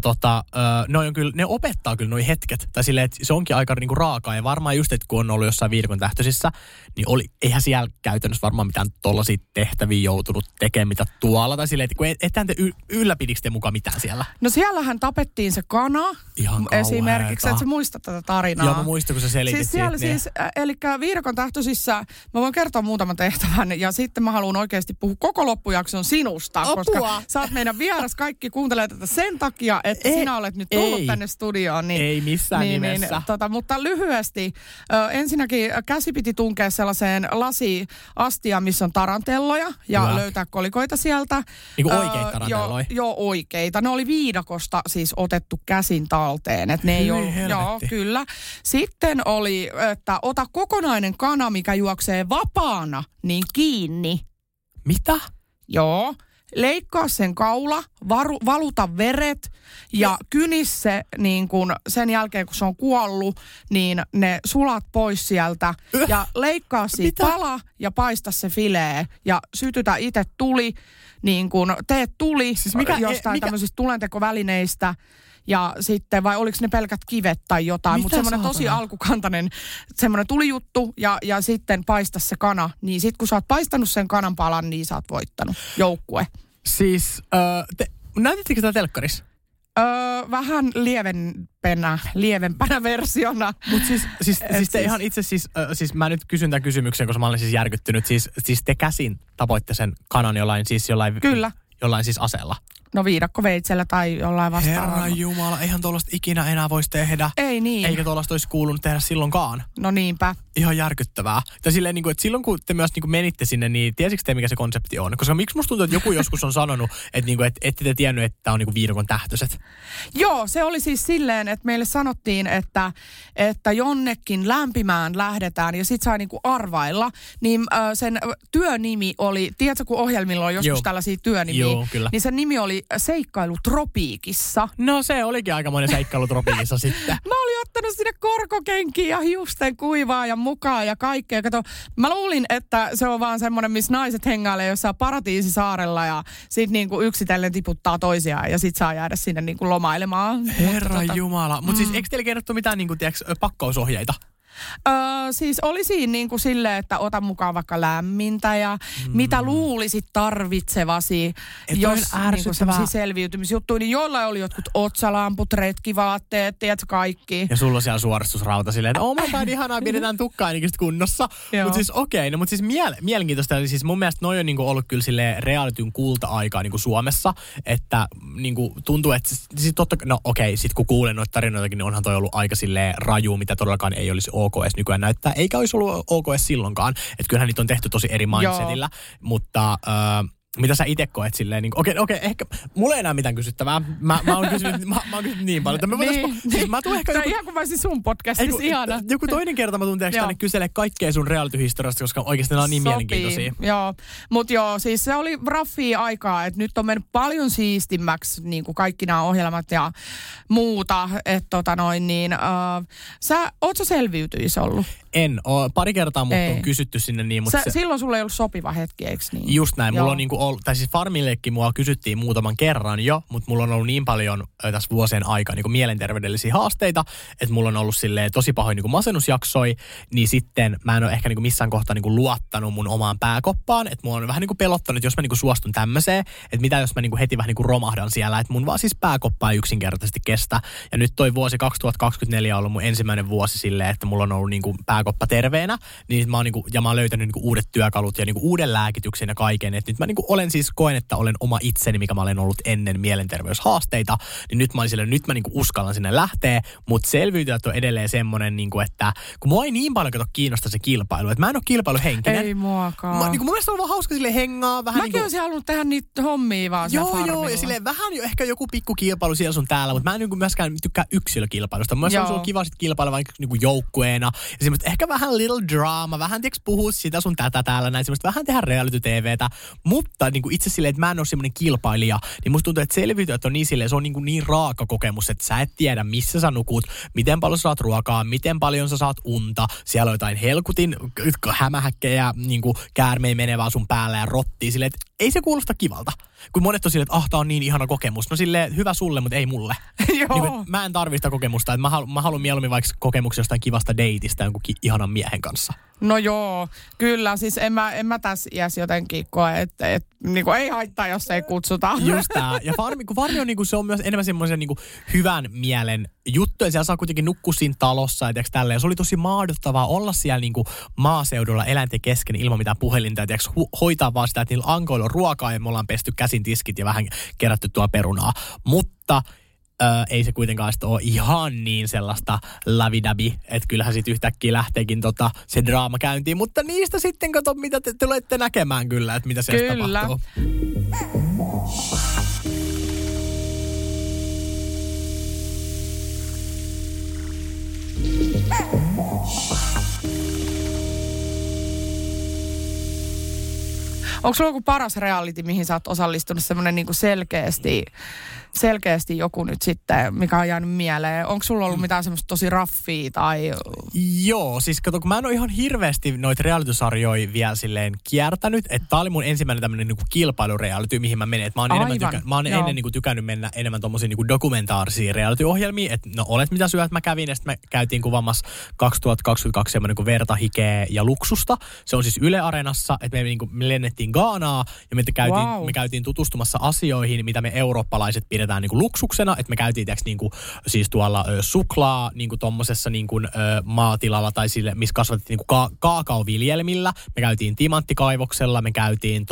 ne opettaa kyllä noi hetket. Tai silleen, että se onkin aika raakaa ja varmaan just, että kun on ollut jossain viidakon tähtöisissä, niin eihän siellä käytännössä varmaan mitään tollaisia tehtäviä joutunut tekemään, mitä tuolla. Tai silleen, että kun ethän te ylläpidikö te mukaan mitään siellä? No siellähän tapettiin se kana. Ihan esimerkiksi, että sä muistat tätä tarinaa. Joo, mä muistan, kun sä selitit siis siellä eli viidakon tähtöisissä, mä voin kertoa muutaman tehtävän ja sitten mä haluan oikeasti puhua koko loppujakson sinusta, koska sä oot meidän vieras, kaikki kuuntelee tätä sen takia, että sinä olet nyt tullut tänne studioon. Ei missään nimessä. Mutta lyhyesti, ensinnäkin käsi piti tunkea sellaiseen lasiastiaan, missä on tarantelloja ja löytää kolikoita sieltä. Niin kuin oikeita tarantelloja? Joo, oikeita. Ne oli viidakosta siis otettu käsin talteen. Että ne ei ollut, kyllä. Sitten oli, että ota kokonainen kana, mikä juoksee vapaana, niin kiinni. Mitä? Joo. Leikkaa sen kaula, valuta veret ja kynis se sen jälkeen, kun se on kuollut, niin ne sulat pois sieltä. Ja leikkaa siitä pala ja paista se filee ja sytytä itse tuli, teet tuli siis jostain tämmöisistä tulentekovälineistä. Ja sitten, vai oliko ne pelkät kivet tai jotain, mutta semmoinen tosi alkukantainen, semmoinen tulijuttu ja sitten paista se kana. Niin sit kun sä oot paistanut sen kanan palan, niin sä oot voittanut joukkue. Siis, näytittekö sitä telkkarissa? Vähän lievempänä versiona. Mutta siis te ihan itse siis mä nyt kysyn tämän kysymyksen, koska mä olen siis järkyttynyt. Siis te käsin tapoitte sen kanan jollain Kyllä. Jollain siis aseella. No viidakkoveitsellä tai jollain vastaavalla. Herra Jumala, eihän tuollaista ikinä enää voisi tehdä. Ei niin. Eikä tuollaista olisi kuulunut tehdä silloinkaan. No niinpä. Ihan järkyttävää. Tai silleen, että silloin kun te myös menitte sinne, niin tiesikö te, mikä se konsepti on? Koska miksi musta tuntuu, että joku joskus on sanonut, että ette te tiennyt, että tämä on viidakon tähtöiset? Joo, se oli siis silleen, että meille sanottiin, että jonnekin lämpimään lähdetään ja sit sai arvailla. Niin sen työnimi oli, tiedätkö kun ohjelmilla on joskus tällaisia työnimiä? Joo, kyllä. Niin sen nimi oli Seikkailu tropiikissa. No se olikin aikamoinen seikkailu tropiikissa sitten. Mä olin ottanut sinne korkokenkiin ja hiusten kuivaa ja mukaan ja kaikkea. Kato, mä luulin, että se on vaan semmoinen, missä naiset hengailee jossain paratiisisaarella ja sit niinku yksitellen tiputtaa toisiaan ja sit saa jäädä sinne niinku lomailemaan. Herra Jumala. Mutta siis eikö teille kerrottu mitään niinku, pakkausohjeita? Siis oli siinä niin kuin silleen, että ota mukaan vaikka lämmintä ja mitä luulisit tarvitsevasi, jos niin sellaisia selviytymisjuttuja, niin jollain oli jotkut otsalamput, retkivaatteet, tiedätkö, kaikki. Ja sulla on siellä suoristusrauta silleen, että oh my god, ihanaa, pidetään tukkaa ainakin kunnossa. Mutta siis okei, no mutta siis mielenkiintoista, eli siis mun mielestä noi on niinku ollut kyllä silleen realityn kulta-aikaa niinku Suomessa, että niinku tuntuu, että siis totta, no okei, sit kun kuulen noita tarinoitakin, niin onhan toi ollut aika silleen raju, mitä todellakaan ei olisi OK edes nykyään näyttää, eikä olisi ollut OK edes silloinkaan. Että kyllähän niitä on tehty tosi eri mindsetillä, mutta mitä sä itse koet silleen, niin okei, ehkä mulla ei enää mitään kysyttävää. Mä oon kysynyt niin paljon, että me voitais, siis mä tuun ehkä joku, ihan kuin mä olisin sun podcastissa, ihana. Joku toinen kerta mä tuun tänne kyselee kaikkea sun reality-historiasta, koska oikeasti ne on niin mielenkiintoisia. Joo, mut joo, siis se oli raffia aikaa, että nyt on mennyt paljon siistimmäksi niin kuin kaikki nämä ohjelmat ja muuta, että oot sä selviytyis ollut? En oo, pari kertaa mut on kysytty sinne niin, mutta silloin sulla ei ollut sopiva hetki, eikö niin? Just näin, mulla on niinku ollut, tai siis Farmillekin mua kysyttiin muutaman kerran jo, mutta mulla on ollut niin paljon tässä vuosien aikaa niinku mielenterveydellisiä haasteita, että mulla on ollut silleen tosi pahoin niinku masennusjaksoi, niin sitten mä en ole ehkä niinku missään kohtaa niinku luottanut mun omaan pääkoppaan, että mulla on vähän niinku pelottanut, että jos mä niinku suostun tämmöiseen, että mitä jos mä niinku heti vähän niinku romahdan siellä, että mun vaan siis pääkoppa ei yksinkertaisesti kestä. Ja nyt toi vuosi 2024 on ollut mun ensimmäinen vuosi silleen, että mulla on ollut niinku pääkoppa terveenä, niin mä oon niinku, ja mä oon löytänyt niinku uudet työkalut ja niinku uuden lääkityksen ja kaiken, että nyt mä niinku koen, että olen oma itseni, mikä mä olen ollut ennen mielenterveyshaasteita, niin nyt mä olin silleen, nyt mä niinku uskallan sinne lähteä, mutta selviytyjät on edelleen semmoinen, niinku, että kun mua ei niin paljon kiinnosta se kilpailu, että mä en ole kilpailuhenkinen. Ei muakaan. Niinku mun mielestä on vaan hauska silleen hengaa. Vähän mäkin olisin halunnut tehdä niitä hommia vaan siellä farmilla. Joo, ja silleen vähän jo ehkä joku pikku kilpailu siellä sun täällä, mutta mä en niinku myöskään tykkää yksilökilpailusta. Mun mielestä on kiva sit kilpailla vaikka niinku joukkueena. Ja semmoista ehkä vähän little drama, vähän tiiäks puhua sitä sun tätä täällä näin, semmoista vähän tehdä reality-tvtä, mutta niinku itse silleen, että mä en ole semmoinen kilpailija, niin musta tuntuu, että selviytyjät on niin silleen, se on niin raaka kokemus, että sä et tiedä, missä sä nukut, miten paljon sä saat ruokaa, miten paljon sä saat unta, siellä on jotain helkutin hämähäkkejä, niinku käärmei menevää sun päällä ja rottii silleen, että ei se kuulosta kivalta. Kun monet on silleen, että tää on niin ihana kokemus. No silleen, hyvä sulle, mutta ei mulle. Niin, mä en tarvista kokemusta, että mä haluan mieluummin vaikka kokemuksia jostain kivasta deitistä jonkun ihanan miehen kanssa. No joo, kyllä. Siis en mä tässä iässä jotenkin koe, että niinku ei haittaa, jos ei kutsuta. Just tää. Ja farmi on niinku, se on myös enemmän semmoisen niinku hyvän mielen juttu. Ja siellä saa kuitenkin nukkua siinä talossa. Ja tälleen. Se oli tosi mahdottavaa olla siellä niinku maaseudulla eläinten kesken ilman mitään puhelinta. Ja hoitaa vaan sitä, että niillä ankoilla on ruokaa ja me ollaan pesty käsin tiskit ja vähän kerätty tuolla perunaa. Mutta ei se kuitenkaan sitten ole ihan niin sellaista lavidabi, että kyllähän sitten yhtäkkiä lähteekin se draama käyntiin. Mutta niistä sitten kato, mitä te tulette näkemään kyllä, että mitä siellä tapahtuu. Onko sulla joku paras reality, mihin sä oot osallistunut, semmoinen niinku selkeästi joku nyt sitten, mikä on jäänyt mieleen? Onko sulla ollut mitään semmoista tosi raffia tai... Joo, siis kato, kun mä en ole ihan hirveästi noita reality-sarjoja vielä silleen kiertänyt, että tää oli mun ensimmäinen tämmönen niinku kilpailureality, mihin mä menin. Mä oon ennen niinku tykännyt mennä enemmän tommosia niinku dokumentaarisia reality-ohjelmia, että no olet mitä syöt mä kävin, ja sitten me käytiin kuvaamassa 2022 semmoinen niinku Verta, hikeä ja luksusta. Se on siis Yle Areenassa, että me lennettiin Ghanaa ja me käytiin tutustumassa asioihin, mitä me eurooppalaiset pidetään niinku luksuksena, että me käytiin niinku, siis tuolla suklaa niinku tommosessa niinku, maatilalla tai sille, missä kasvatettiin niinku kaakaoviljelmillä. Me käytiin timanttikaivoksella, me käytiin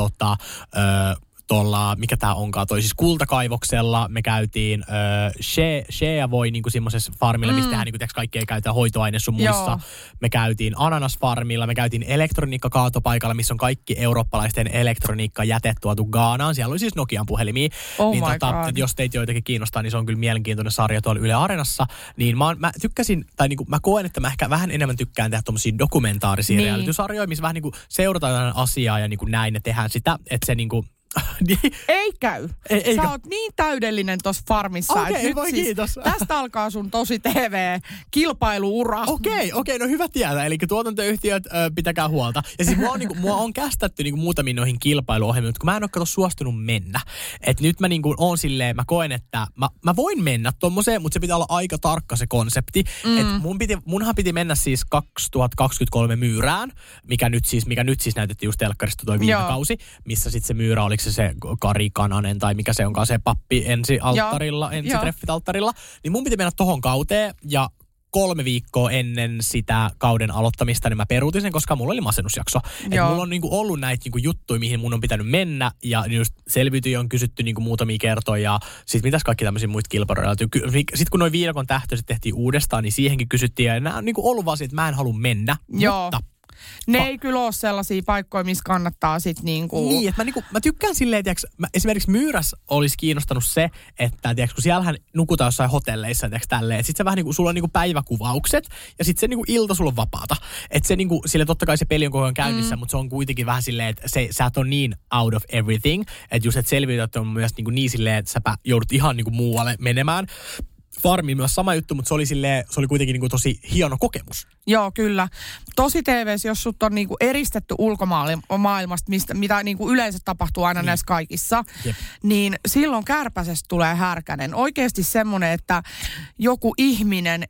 mikä tää onkaan, siis kultakaivoksella, me käytiin Shea voi niinku semmoisessa farmilla, mistä tehdään niinku kaikkea käytetään hoitoaine sun muissa. Joo. Me käytiin ananasfarmilla, me käytiin elektroniikkakaatopaikalla, missä on kaikki eurooppalaisten elektroniikka jätet tuotu Ghanaan. Siellä oli siis Nokian puhelimia. Niin jos teitä joitakin kiinnostaa, niin se on kyllä mielenkiintoinen sarja tuolla Yle Areenassa. Niin mä tykkäsin, tai niinku mä koen, että mä ehkä vähän enemmän tykkään tehdä tommosia dokumentaarisia reality-sarjoja, missä vähän niinku seurataan asiaa ja niinku näin ja tehdään sitä, että se niinku Ei käy. Eikö? Sä oot niin täydellinen tossa farmissa. Okei, voi siis, kiitos. Tästä alkaa sun Tosi TV-kilpailuura. Okei, no hyvä tietää. Eli tuotantoyhtiöt, pitäkää huolta. Ja siis mua on kästetty niinku muutamiin noihin kilpailuohjelmiin, mutta kun mä en ole suostunut mennä. Et nyt mä niinku oon silleen, mä koen, että mä voin mennä tommoseen, mutta se pitää olla aika tarkka se konsepti. Et munhan piti mennä siis 2023 Myyrään, mikä nyt siis näytettiin just telkkarista toi viime kausi, missä sitten se Myyrä, oliko se Kari Kananen tai mikä se onkaan se pappi ensi treffit alttarilla. Niin mun piti mennä tohon kauteen ja 3 viikkoa ennen sitä kauden aloittamista, niin mä peruutin sen, koska mulla oli masennusjakso. Että mulla on niinku ollut näitä niinku juttuja, mihin mun on pitänyt mennä, ja just selviytyjä on kysytty niinku muutamia kertoja, ja sit mitäs kaikki tämmöisiä muita kilpailuja. Sitten kun noi viidakon tähtöiset tehtiin uudestaan, niin siihenkin kysyttiin, ja nämä on niinku ollut vaan että mä en halua mennä, mutta... Ne ei kyllä ole sellaisia paikkoja, missä kannattaa sit niinku... Niin, että mä tykkään silleen, tiiäks, esimerkiksi Myyrässä olisi kiinnostanut se, että tiiäks, kun siellähän nukutaan jossain hotelleissa, tiiäks, tälleen, että sit se vähän niinku, sulla on niinku päiväkuvaukset, ja sit se niinku ilta sulla on vapaata. Että se niinku, sille totta kai se peli on koko ajan käynnissä, mutta se on kuitenkin vähän silleen, että sä et ole niin out of everything, että just, että selviytyt on myös niin silleen, että sä joudut ihan niinku muualle menemään. Farmi myös sama juttu, mutta se oli kuitenkin niinku tosi hieno kokemus. Joo, kyllä. Tosi TV:ssä, jos sut on niinku eristetty ulkomaailmasta, mitä niinku yleensä tapahtuu aina näissä kaikissa, niin silloin kärpäsestä tulee härkänen. Oikeasti semmoinen, että joku ihminen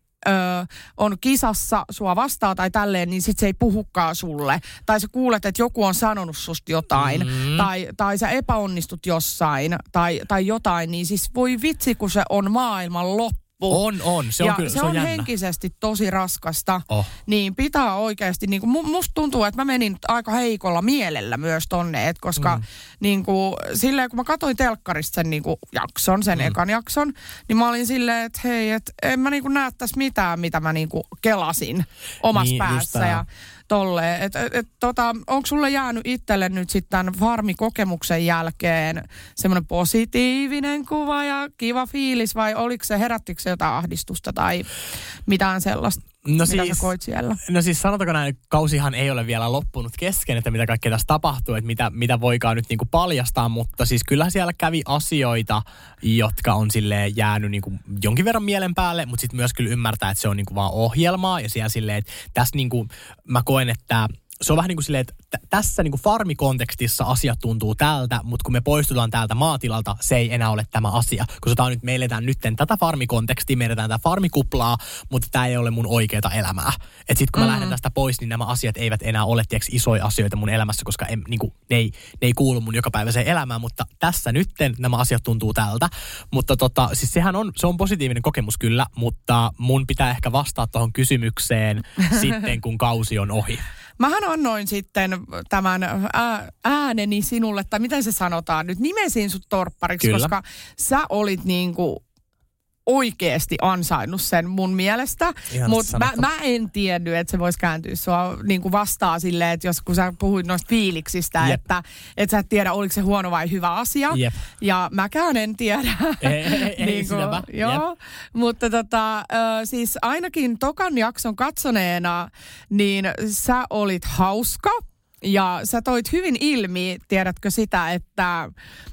on kisassa sua vastaan tai tälleen, niin sit se ei puhukaan sulle. Tai sä kuulet, että joku on sanonut susta jotain. Tai sä epäonnistut jossain tai jotain. Niin siis voi vitsi, kun se on maailman loppu. On. Se on kyllä, se on jännä. Henkisesti tosi raskasta. Niin pitää oikeasti, niin musta tuntuu, että mä menin aika heikolla mielellä myös tonne, koska niin kuin, silleen kun mä katsoin telkkarista sen niin kuin sen ekan jakson, niin mä olin silleen, että hei, että en mä niin kuin näe tässä mitään, mitä mä niin kuin kelasin omassa päässä ja tolleen. Onko sulle jäänyt itselle nyt sitten tämän farmikokemuksen jälkeen semmoinen positiivinen kuva ja kiva fiilis vai herättikö se jotain ahdistusta tai mitään sellaista, mitä sä koit siellä? No siis sanotaanko näin, kausihan ei ole vielä loppunut kesken, että mitä kaikkea tässä tapahtuu, että mitä voikaan nyt niinku paljastaa, mutta siis kyllähän siellä kävi asioita, jotka on silleen jäänyt niinku jonkin verran mielen päälle, mutta sitten myös kyllä ymmärtää, että se on niinku vaan ohjelmaa ja siellä silleen, että tässä niinku mä koen, että se on vähän niin kuin silleen, että tässä niin kuin farmikontekstissa asiat tuntuu tältä, mutta kun me poistutaan täältä maatilalta, se ei enää ole tämä asia. Koska me eletään nyt tätä farmikontekstia, me eletään tätä farmikuplaa, mutta tämä ei ole mun oikeata elämää. Että sitten kun mä lähden tästä pois, niin nämä asiat eivät enää ole isoja asioita mun elämässä, koska ne ei kuulu mun jokapäiväiseen elämään, mutta tässä nytten nämä asiat tuntuu tältä. Mutta siis se on positiivinen kokemus kyllä, mutta mun pitää ehkä vastata tuohon kysymykseen sitten, kun kausi on ohi. Mähän annoin sitten tämän ääneni sinulle, tai miten se sanotaan nyt, nimesin sut torppariksi, kyllä, koska sä olit niinku oikeasti ansainnut sen mun mielestä, mutta mä en tiennyt, että se voisi kääntyä sua niinku vastaan silleen, että kun sä puhuit noista fiiliksistä, että sä et tiedä, oliko se huono vai hyvä asia, ja mäkään en tiedä. Ei sinäpä. Joo, mutta siis ainakin tokan jakson katsoneena, niin sä olit hauska. Ja sä toit hyvin ilmi, tiedätkö sitä, että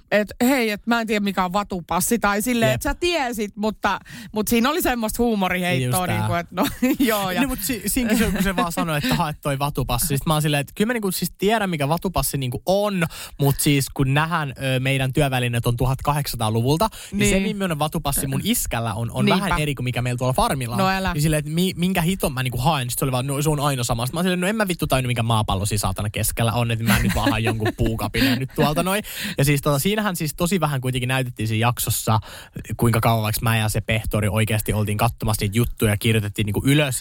hei, että mä en tiedä mikä on vatupassi, tai silleen, että sä tiesit, mutta siinä oli semmoista huumoriheittoa, niin kuin, että no joo. Ja. Niin, mutta siinäkin kun se vaan sanoi, että haet toi vatupassi. Sitten mä oon silleen, että kyllä mä niinku siis tiedän, mikä vatupassi niinku on, mutta siis kun nähdään meidän työvälineet on 1800-luvulta, niin se millainen vatupassi mun iskällä on vähän eri kuin mikä meillä tuolla farmilla on. No älä. Niin silleen, että minkä hiton mä niinku haen, sitten se oli vaan, no se on aina sama. Sitten mä oon silleen, no en mä vittu tajunnut, mikä maapallo siis saatana keskellä on, että mä nyt vaan haen jonkun puukapineen nyt tuolta noin. Ja siis siinähän siis tosi vähän kuitenkin näytettiin siinä jaksossa, kuinka kauaksi mä ja se Pehtori oikeasti oltiin katsomassa niitä juttuja ja kirjoitettiin niinku ylös.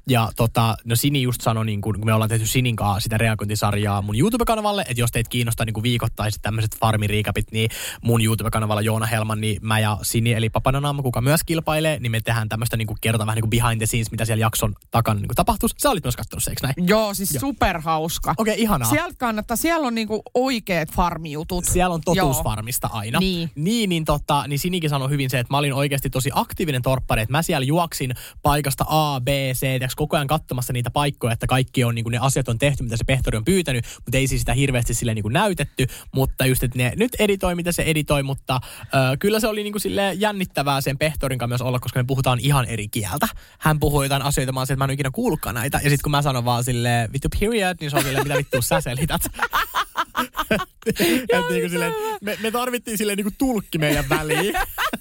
No Sini just sanoi, niinku, kun me ollaan tehty Sinin kanssa sitä reagointisarjaa mun YouTube-kanavalle, että jos teitä kiinnostaa niinku viikoittaiset tämmöiset farmiriikapit, niin mun YouTube-kanavalla Joona Helman, niin mä ja Sini, eli Papananaama, kuka myös kilpailee, niin me tehdään tämmöistä, niinku, kerrotaan vähän niinku behind the scenes, mitä siellä jakson takana niinku tapahtuisi. Sä olit myös kattonut se, eikö näin? Joo, siis superhauska. Okei, ihanaa. Siellä on niinku oikeat farmijutut. Siellä on totuusfarmista aina. Niin Sinikin sanoi hyvin se, että mä olin oikeasti tosi aktiivinen torppari, että mä siellä juoksin paikasta A, B, C, koko ajan katsomassa niitä paikkoja, että kaikki on niinku ne asiat on tehty, mitä se pehtori on pyytänyt, mutta ei siis sitä hirveästi sille niinku näytetty, mutta just, että ne nyt editoi, mitä se editoi, mutta kyllä se oli niinku sille jännittävää sen pehtorin kanssa myös olla, koska me puhutaan ihan eri kieltä. Hän puhui jotain asioita, mä oon se, että mä en ole ikinä kuullutkaan näitä, ja sitten kun mä sanon vaan silleen, vittu period, niin se on silleen, mitä vittua sä selität. Niin silleen, me tarvittiin silleen niinku tulkki meidän väliin.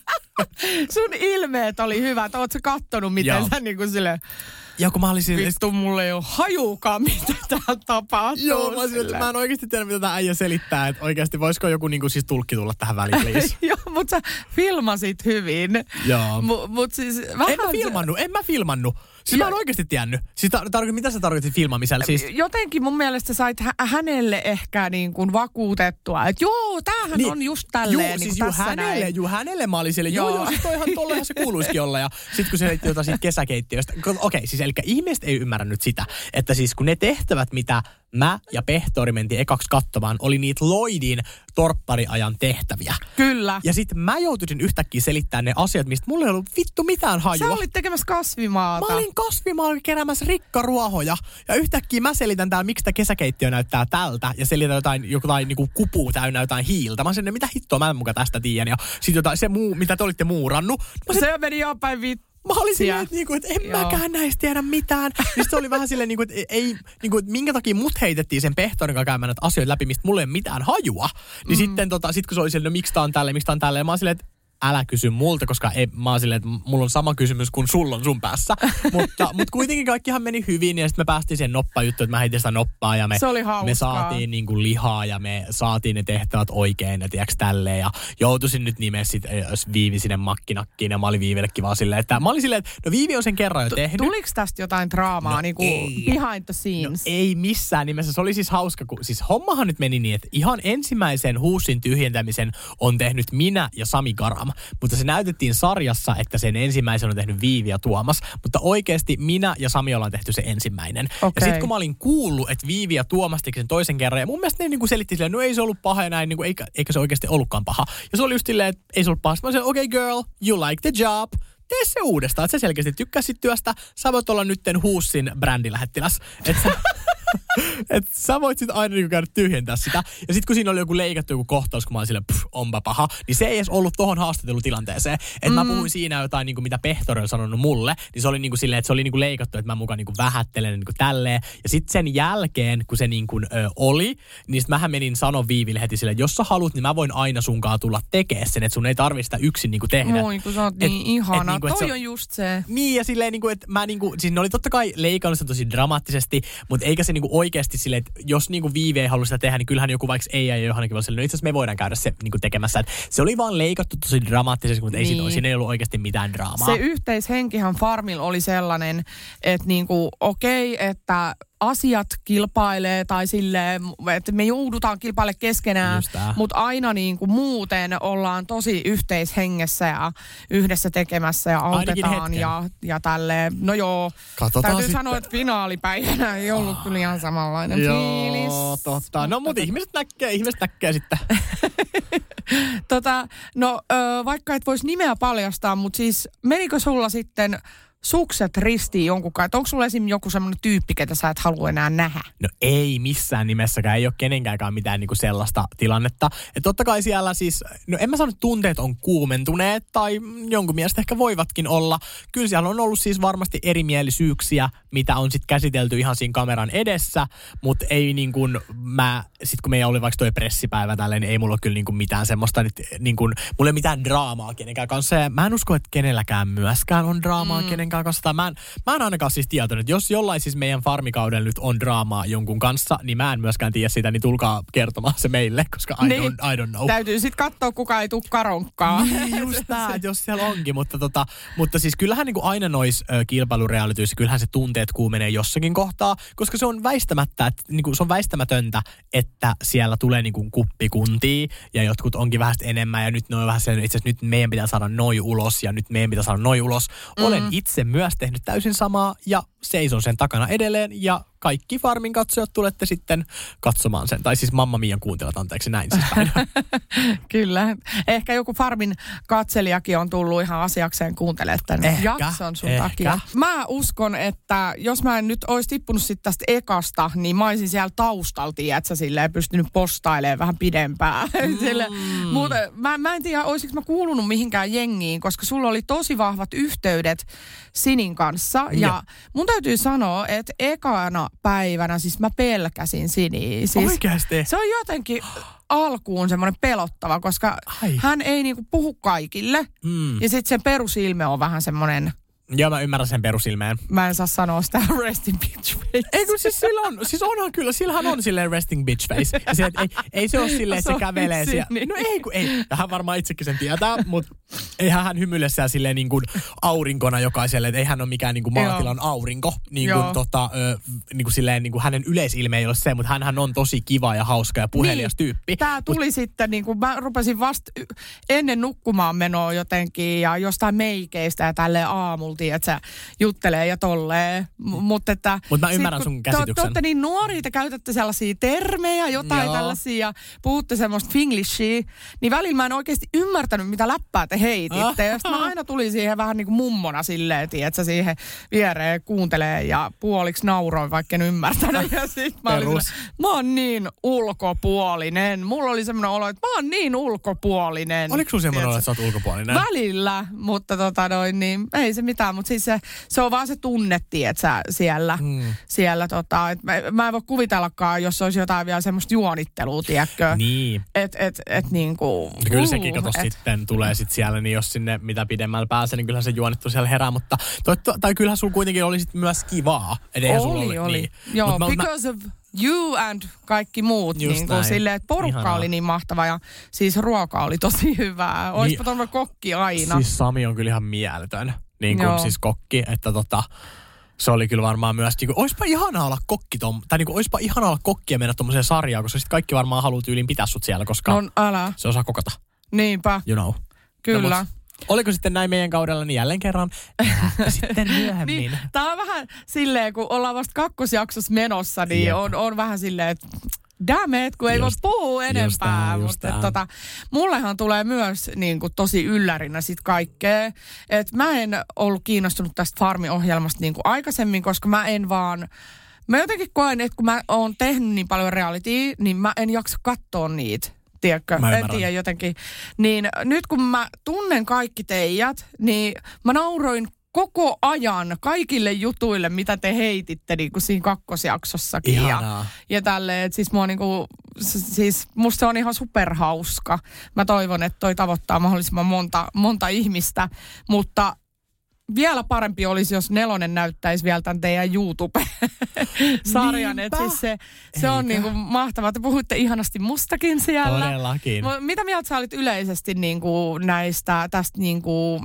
Sun ilmeet oli hyvät. Oot sä kattonut, miten sä niinku silleen... Ja kun mä olin silleen... Vittu, mulle ei ole hajukaan, mitä täällä tapahtuu. Joo, mä en oikeasti tiedä, mitä tää äijä selittää. Että oikeasti voisiko joku niinku siis tulkki tulla tähän väliin, please. Joo, mutta sä filmasit hyvin. Joo. Mut siis vähän... En mä filmannut. Siis mä en oikeasti tiennyt. Siis mitä sä tarkoitit filmaamisella? Siis... Jotenkin mun mielestä sait hänelle ehkä niin kuin vakuutettua, että joo, tämähän on just tälleen niin kuin tässä näin. Hänelle mä olin siellä, joo, sit toihan tollehan se kuuluisikin olla. Ja sit kun se heitti jotain siitä kesäkeittiöstä. Okei, siis eli ihmiset ei ymmärrä nyt sitä, että siis kun ne tehtävät, mitä mä ja Pehtori mentiin ekaksi katsomaan, oli niitä Lloydin torppariajan tehtäviä. Kyllä. Ja sit mä joutuisin yhtäkkiä selittämään ne asiat, mistä mulla ei ollut vittu mitään hajua. Sä olit tekemässä kasvimaata. Mä olin kasvimaalla keräämässä rikkaruohoja. Ja yhtäkkiä mä selitän täällä, miksi tämä kesäkeittiö näyttää tältä. Ja selitän jotain niinku kupuu täynnä jotain hiiltä. Mä sanoin, mitä hittoa mä en muka tästä tiedän. Ja sit jotain, mitä te olitte muurannut. Se meni ihan päin vittu. Mä olin silleen, että en mäkään näistä tiedä mitään. Niin sitten oli vähän silleen, että minkä takia mut heitettiin sen pehtorin kanssa käymään näitä asioita läpi, mistä mulla ei ole mitään hajua. Niin sitten kun se oli silleen, no miksi tää on tälleen. Ja mä oon silleen, että älä kysy multa, koska mä oon silleen, että mulla on sama kysymys kuin sulla on sun päässä. mutta kuitenkin kaikkihan meni hyvin ja sitten me päästiin siihen noppajuttuun, että mä heitin sitä noppaa ja me saatiin niinku lihaa ja me saatiin ne tehtävät oikein ja tiiäks tälleen. Ja joutuisin nyt nimeä sit Viivi sinne makkinakkiin ja mä olin Viivellekin vaan silleen, että mä olin silleen, että no Viivi on sen kerran jo tehnyt. Tuliko tästä jotain draamaa, niinku behind the scenes? No ei missään nimessä. Se oli siis hauska, siis hommahan nyt meni niin, että ihan ensimmäisen huussin tyhjentämisen on tehnyt minä ja Sami Garam. Mutta se näytettiin sarjassa, että sen ensimmäisen on tehnyt Viivi ja Tuomas. Mutta oikeasti minä ja Sami ollaan tehty se ensimmäinen. Okay. Ja sitten kun mä olin kuullut, että Viivi ja Tuomas teki sen toisen kerran, ja mun mielestä ne niinku selitti silleen, no ei se ollut paha ja näin, niinku, eikä se oikeasti ollutkaan paha. Ja se oli just silleen, että ei se ollut paha. Mä olin okay girl, you like the job. Tee se uudestaan, että sä selkeästi tykkäsit työstä. Sä voit olla nytten Huussin brändilähettiläs. Että sä voit sit aina niinku käydä tyhjentää sitä. Ja sit kun siinä oli joku leikattu joku kohtaus, kun mä olin silleen, onpa paha, niin se ei edes ollut tohon haastattelutilanteeseen. Että mä puhuin siinä jotain, niinku, mitä Pehtori on sanonut mulle, niin se oli niinku silleen, että se oli niinku leikattu, että mä mukaan niinku vähättelen niinku tälleen. Ja sit sen jälkeen, kun se niinku oli, niin sit mähän menin sanon Viiville heti silleen, että jos sä haluat, niin mä voin aina sunkaan tulla tekemään sen, että sun ei tarvitse sitä yksin niinku tehdä. Moi, kun sä oot niin ihana. Niinku, toi on just se. Niin, ja silleen niinku, että mä niinku, siis ne oli totta kai leikannut sitä tosi dramaattisesti, mutta eikä se niinku oikeasti silleen, että jos niinku Viivi ei halua sitä tehdä, niin kyllähän joku vaikka ei ja Johannakin voi silleen, no itse asiassa me voidaan käydä se niinku tekemässä. Et se oli vaan leikattu tosi dramaattisesti, mutta ei siinä ei ollut oikeasti mitään draamaa. Se yhteishenkihan Farmilla oli sellainen, että niinku okei, että asiat kilpailee tai silleen, että me joudutaan kilpailemaan keskenään, mutta aina niin kuin muuten ollaan tosi yhteishengessä ja yhdessä tekemässä ja autetaan ja tälleen. No joo, katsotaan täytyy sitten. sanoa, että finaalipäivänä ei ollut kyllä ihan samanlainen fiilis. Joo, totta. No mutta ihmiset näkee sitten. Vaikka et vois nimeä paljastaa, mutta siis menikö sulla sitten sukset ristiin jonkunkaan? Että onko sulla esimerkiksi joku semmoinen tyyppi, ketä sä et halua enää nähdä? No ei missään nimessäkään. Ei ole kenenkäänkään mitään niinku sellaista tilannetta. Että totta kai siellä siis, no en mä sano, että tunteet on kuumentuneet tai jonkun mielestä ehkä voivatkin olla. Kyllä siellä on ollut siis varmasti erimielisyyksiä, mitä on sitten käsitelty ihan siinä kameran edessä, mutta ei niin kuin sitten kun meillä oli vaikka toi pressipäivä tälleen, niin ei mulla ole kyllä niin kuin mitään semmoista, niin kuin, mulla ei ole mitään draamaa kenenkään kanssa. Ja mä en usko, että kenelläkään myöskään on draamaa kenenkään kanssa. Tai mä en ainakaan siis tietoinen, että jos jollain siis meidän farmikaudella nyt on draamaa jonkun kanssa, niin mä en myöskään tiedä sitä, niin tulkaa kertomaan se meille, koska I don't know. Täytyy sitten katsoa, kuka ei tule karonkkaan. Niin, just tää, että jos siellä onkin. Mutta siis kyllähän niin kuin aina noissa kilpailurealityissä, kyllähän se tunteet kuumenee jossakin kohtaa, koska se on väistämättä, että niin kuin se on väistämätöntä, että siellä tulee niin kuin kuppikuntia ja jotkut onkin vähän enemmän ja nyt ne on vähän sen, itse asiassa nyt meidän pitää saada noi ulos ja nyt meidän pitää saada noi ulos. Olen itse myös tehnyt täysin samaa ja seison sen takana edelleen ja kaikki Farmin katsojat tulette sitten katsomaan sen. Tai siis Mamma Mian kuuntelijat, anteeksi, näin siis päin. Kyllä. Ehkä joku Farmin katselijakin on tullut ihan asiakseen kuuntelemaan tämän jakson sun takia. Mä uskon, että jos mä en nyt olisi tippunut sitten tästä ekasta, niin mä olisin siellä taustalla, tiedätkö, silleen pystynyt postailemaan vähän pidempään. Mutta mä en tiedä, olisiko mä kuulunut mihinkään jengiin, koska sulla oli tosi vahvat yhteydet Sinin kanssa. Ja mun täytyy sanoa, että ekana päivänä siis mä pelkäsin Siniä. Siis oikeasti? Se on jotenkin alkuun semmoinen pelottava, koska hän ei niinku puhu kaikille. Ja sitten sen perusilme on vähän semmoinen... Joo, mä ymmärrän sen perusilmeen. Mä en saa sanoa sitä resting bitch face. Ei kun siis sillä on, siis onhan kyllä, sillähän on silleen resting bitch face. Ja se, ei se ole silleen, että se kävelee siellä. No ei kun ei, hän varmaan itsekin sen tietää, mutta eihän hän hymyile siellä silleen niin kuin aurinkona jokaiselle, että ei hän ole mikään niin kuin maatilan aurinko. Niin kuin, niin kuin silleen, niin kuin hänen yleisilme ei ole se, mutta hänhän on tosi kiva ja hauska ja puhelias tyyppi. Tää tuli sitten, niin kuin mä rupesin vasta ennen nukkumaan menoa jotenkin ja jostain meikeistä ja tälleen aamulla. Että sä juttelee ja tolleen. Mutta mä ymmärrän sun käsityksen. Te olette niin nuoria, te käytätte sellaisia termejä, jotain tällaisia, puhutte semmoista finglishia, niin välillä mä en oikeasti ymmärtänyt, mitä läppää te heititte. Ja sitten mä aina tulin siihen vähän niin kuin mummona silleen, että sä siihen viereen kuuntelee ja puoliksi nauroin, vaikka en ymmärtänyt. Ja sit mä olin mä oon niin ulkopuolinen. Mulla oli semmoinen olo, että mä oon niin ulkopuolinen. Oliko sun semmoinen olo, että sä oot ulkopuolinen? Välillä, mutta niin ei se mitään. Mutta siis se on vaan se tunne, tietsä, siellä. Mä en voi kuvitellakaan, jos olisi jotain vielä semmoista juonittelua, tiedätkö? Niin. Et niinku... Kyllä sekin sitten tulee sit siellä, niin jos sinne mitä pidemmällä pääsee, niin kyllähän se juonittu siellä herää. Mutta tai kyllähän sulla kuitenkin oli sit myös kivaa. Oli. Niin. Joo, because of you and kaikki muut. Niin kuin silleen, että porukka oli niin mahtava ja siis ruoka oli tosi hyvää. Oispa tuolla kokki aina. Siis Sami on kyllä ihan mieletön. Niin kuin siis kokki, että se oli kyllä varmaan myös, niin kuin, oispa ihanaa olla kokki, tai niin kuin, oispa ihanaa olla kokki ja mennä tommoseen sarjaan, koska sitten kaikki varmaan haluaa tyyliin pitää sut siellä, koska se osaa kokata. Niinpä. You know. Kyllä. No, oliko sitten näin meidän kaudella, niin jälleen kerran sitten myöhemmin. Niin, tää on vähän silleen, kun ollaan vasta kakkosjaksossa menossa, niin on vähän silleen, että damn it, kun ei voi puhua enempää. Mutta mullehan tulee myös niin kuin, tosi yllärinä sit kaikkea. Et mä en ollut kiinnostunut tästä Farmi-ohjelmasta niin kuin aikaisemmin, koska mä jotenkin koen, että kun mä oon tehnyt niin paljon realitya, niin mä en jaksa katsoa niitä. Tiedätkö? En tiedä jotenkin. Niin nyt kun mä tunnen kaikki teijät, niin mä nauroin koko ajan kaikille jutuille, mitä te heititte niin kuin siinä kakkosjaksossakin. Ihanaa. Ja tälleen, että siis mua niinku, siis musta se on ihan superhauska. Mä toivon, että toi tavoittaa mahdollisimman monta ihmistä, mutta vielä parempi olisi, jos 4 näyttäisi vielä tämän teidän YouTube-sarjan. Että siis se on niinku mahtavaa. Te puhuitte ihanasti mustakin siellä. Todellakin. Mitä mieltä sä olit yleisesti niinku tästä niinku...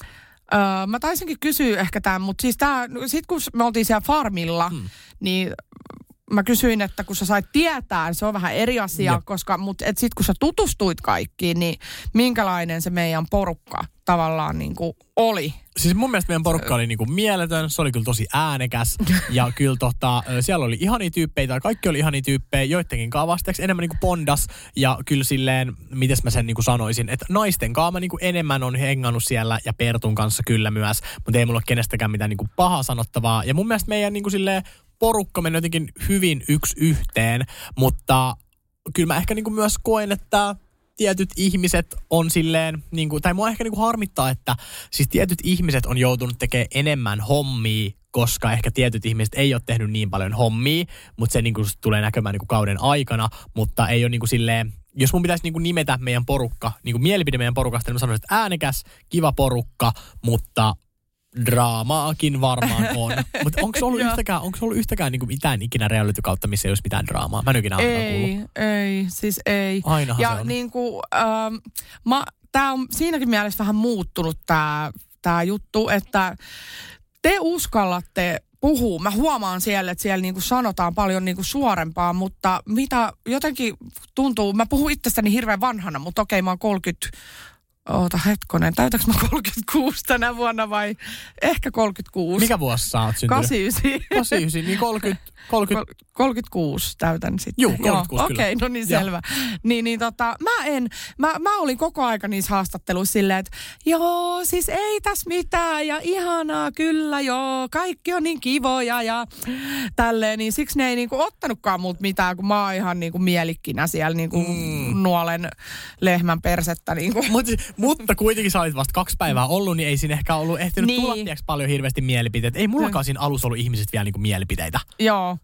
mä taisinkin kysyä ehkä tämän, mutta siis sit kun me oltiin siellä Farmilla, niin mä kysyin, että kun sä sait tietää, se on vähän eri asia, mutta sit kun sä tutustuit kaikkiin, niin minkälainen se meidän porukka tavallaan niin kuin oli? Siis mun mielestä meidän porukka oli niinku mieletön, se oli kyllä tosi äänekäs ja kyllä siellä oli ihania tyyppejä, tai kaikki oli ihania tyyppejä, joidenkin vasteeksi enemmän niinku bondas ja kyllä silleen, mites mä sen niinku sanoisin, että naisten kanssa mä niinku enemmän on hengannut siellä ja Pertun kanssa kyllä myös, mutta ei mulla ole kenestäkään mitään niinku pahaa sanottavaa ja mun mielestä meidän niinku silleen porukka meni jotenkin hyvin yksi yhteen, mutta kyllä mä ehkä niinku myös koen, että tietyt ihmiset on silleen, niin kuin, tai mua ehkä niin kuin harmittaa, että siis tietyt ihmiset on joutunut tekemään enemmän hommia, koska ehkä tietyt ihmiset ei ole tehnyt niin paljon hommia, mutta se niin kuin tulee näkymään niin kuin kauden aikana, mutta ei ole niin kuin silleen, jos mun pitäisi niin kuin nimetä meidän porukka, niin kuin mielipide meidän porukasta, niin mä sanoisin, että äänekäs, kiva porukka, mutta draamaakin varmaan on. Mutta onko se ollut yhtäkään niin kuin mitään ikinä reality-kautta, missä ei olisi mitään draamaa? Mä en ikinä kuullut. Ei. Ainahan ja se on. Niin kuin, tää on siinäkin mielessä vähän muuttunut tää juttu, että te uskallatte puhua. Mä huomaan siellä, että siellä niinku sanotaan paljon niinku suorempaa, mutta mitä jotenkin tuntuu, mä puhun itsestäni hirveän vanhana, mutta okei, mä oon Oota hetkonen, täytäks mä 36 tänä vuonna vai ehkä 36? Mikä vuosi sä oot syntynyt? 89. 89, niin 36 täytän sitten. Juu, 36 kyllä. Okei, no niin selvä. Mä olin koko aika niissä haastatteluissa silleen, että joo, siis ei tässä mitään ja ihanaa, kyllä joo, kaikki on niin kivoja ja tälleen, niin siksi ne ei niinku ottanutkaan multa mitään, kun mä oon ihan niinku mielikkinä siellä niinku nuolen lehmän persettä niinku. Mutta kuitenkin sä olit vasta 2 päivää ollut, niin ei siinä ehkä ollut ehtinyt tulla paljon hirveästi mielipiteitä. Ei mullakaan siinä alussa ollut ihmiset vielä niinku mielipiteitä. Joo.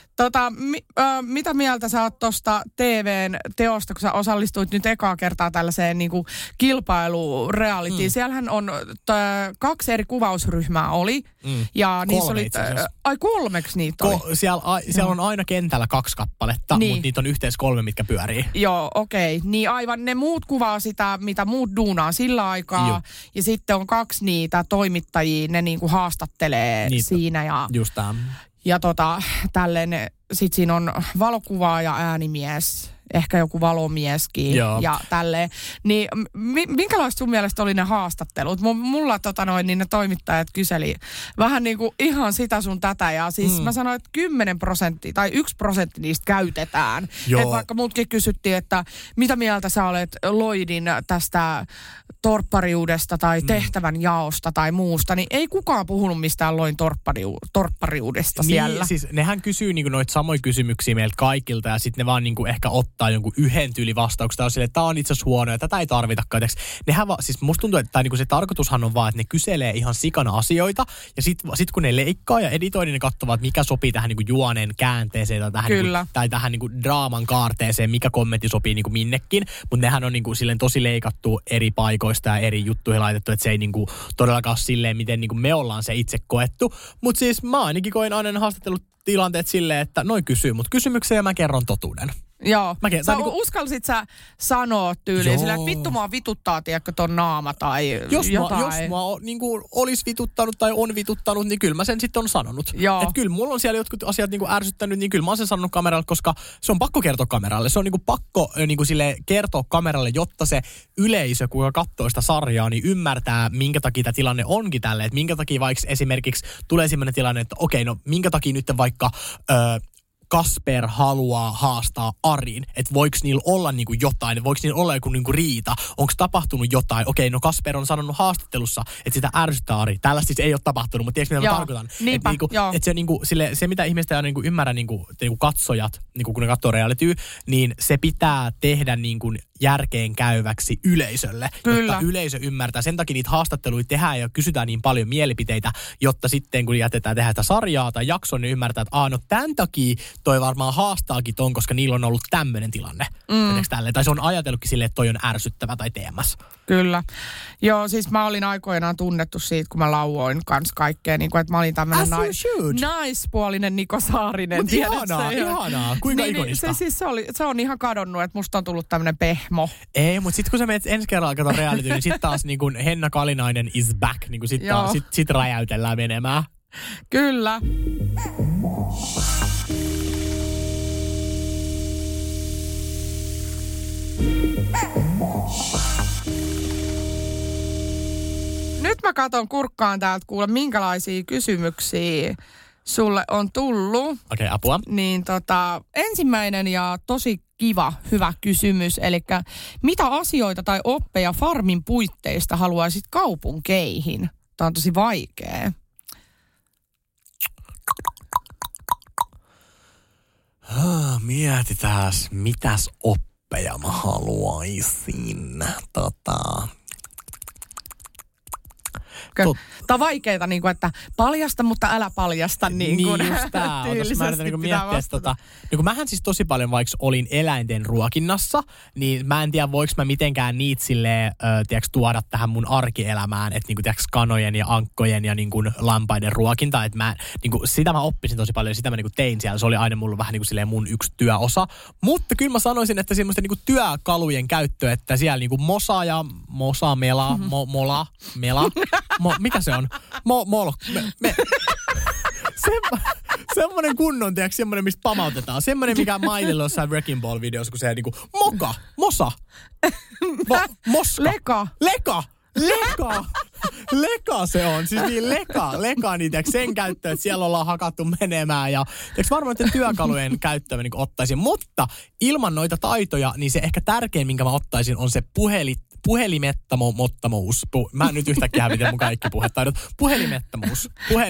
Mitä mieltä sä oot tosta TVn teosta, kun sä osallistuit nyt ekaa kertaa tällaiseen niinku kilpailurealityin? Siellähän on 2 eri kuvausryhmää oli. Ja niissä oli... Ai 3 niitä oli? Siellä on aina kentällä 2 kappaletta, mutta niitä on yhteensä 3, mitkä pyörii. Joo, okei. Niin aivan ne muut kuvaa sitä, mitä muut duunaa sillä aikaa. Joo. Ja sitten on 2 niitä toimittajia, ne niinku haastattelee siinä. Ja, just tämä. Ja tälleen, sit siinä on valokuvaa ja äänimies, ehkä joku valomieskin. Joo. Ja tälleen. Niin minkälaista sun mielestä oli ne haastattelut? Mulla niin ne toimittajat kyseli vähän niinku ihan sitä sun tätä. Ja siis mä sanoin, että 10% tai 1% niistä käytetään. Että vaikka muutkin kysyttiin, että mitä mieltä sä olet Lloydin tästä torppariudesta tai tehtävän jaosta tai muusta, niin ei kukaan puhunut mistään Lloydin torppariudesta siellä. Niin, siis nehän kysyy niinku noita samoja kysymyksiä meiltä kaikilta ja sitten ne vaan niinku ehkä ottaa jonkun yhden tyylivastauksen. Tämä on silleen, että tämä on itse asiassa huono ja tätä ei tarvitakaan. Nehän siis musta tuntuu, että niinku se tarkoitushan on vaan, että ne kyselee ihan sikana asioita ja sit kun ne leikkaa ja editoi, niin ne katsovat, mikä sopii tähän niinku juoneen käänteeseen tai tähän niinku draaman kaarteeseen, mikä kommentti sopii niinku minnekin. Mutta nehän on niinku silleen tosi leikattu eri paikoista ja eri juttuihin laitettu, että se ei niinku todellakaan ole silleen, miten niinku me ollaan se itse koettu. Mutta siis mä ainakin koin aina ne haastattelutilanteet silleen, että noin kysyy mut kysymyksiä ja mä kerron totuuden. Joo. Uskalsit sä sanoa tyyliin sillä, että vittu mua vituttaa, tiedätkö, ton naama tai jotain. Jos mua niinku olisi vituttanut tai on vituttanut, niin kyllä mä sen sitten on sanonut. Että kyllä mulla on siellä jotkut asiat niinku ärsyttänyt, niin kyllä mä oon sen sanonut kameralle, koska se on pakko kertoa kameralle. Se on niinku pakko niinku sille kertoa kameralle, jotta se yleisö, kun katsoo sitä sarjaa, niin ymmärtää, minkä takia tämä tilanne onkin tälle. Että minkä takia vaikka esimerkiksi tulee sellainen tilanne, että okei, no minkä takia nyt vaikka... Kasper haluaa haastaa Arin, että voiko niillä olla niinku jotain, voiko niillä olla joku niinku riita, onko tapahtunut jotain, okei, no Kasper on sanonut haastattelussa, että sitä ärsyttää Ari, tällaista siis ei ole tapahtunut, mutta tiedätkö mitä mä tarkoitan? Niinpä, että se mitä ihmiset ei niinku ymmärrä niinku katsojat, niinku kun ne katsoo reality, niin se pitää tehdä niinku järkeen käyväksi yleisölle, jotta yleisö ymmärtää. Sen takia niitä haastatteluita tehdään ja kysytään niin paljon mielipiteitä, jotta sitten kun jätetään tehdä tätä sarjaa tai jaksoa, niin ymmärtää, että no tämän takia toi varmaan haastaakin ton, koska niillä on ollut tämmöinen tilanne. Tai se on ajatellutkin silleen, että toi on ärsyttävä tai teemas. Kyllä. Joo, siis mä olin aikoinaan tunnettu siitä, kun mä lauoin kans kaikkea, niin kuin, että mä olin tämmöinen naispuolinen Niko Saarinen. Mutta ihanaa. Kuinka ikonista? Se on ihan kadonnut, että musta on tullut tämmöinen pehmo. Ei, mutta sitten kun sä menet ensi kerralla katon reality, niin sit taas niin kuin Henna Kalinainen is back. Niin kuin sit räjäytellään menemään. Kyllä. Nyt mä katon kurkkaan täältä, kuule minkälaisia kysymyksiä sulle on tullut. Okei, apua. Niin ensimmäinen ja tosi kiva, hyvä kysymys. Eli mitä asioita tai oppeja farmin puitteista haluaisit kaupunkeihin? Tämä on tosi vaikea. Mietitäs, mitäs oppeja mä haluaisin. Tämä on vaikeaa, niin kuin, että paljasta, mutta älä paljasta. Niin just tää. Tyylisesti pitää vastata. Niin mähän siis tosi paljon, vaikka olin eläinten ruokinnassa, niin mä en tiedä, voiko mä mitenkään niitä silleen, tuoda tähän mun arkielämään, että niin kuin, kanojen ja ankkojen ja niin kuin, lampaiden ruokinta. Että sitä mä oppisin tosi paljon ja sitä mä niin kuin, tein siellä. Se oli aina mulla vähän niin kuin, silleen mun yksi työosa. Mutta kyllä mä sanoisin, että semmoisten niin kuin, työkalujen käyttö, että siellä niin kuin, mikä se on? semmoinen kunnon, tiedätkö, semmoinen, mistä pamautetaan. Semmoinen, mikä Mileyllä on jossain Wrecking Ball-videossa, kun se niinku, mosa, moska. Leka se on. Siis niin leka niin tiiäks, sen käyttö, että siellä ollaan hakattu menemään. Ja tiiäks, varmaan että työkalujen käyttöä niin ottaisin. Mutta ilman noita taitoja, niin se ehkä tärkein, minkä mä ottaisin, on se puhelimettamuus. Mä en nyt yhtäkkiä hävitän mun kaikki puhetaidot. Puhelittomuus.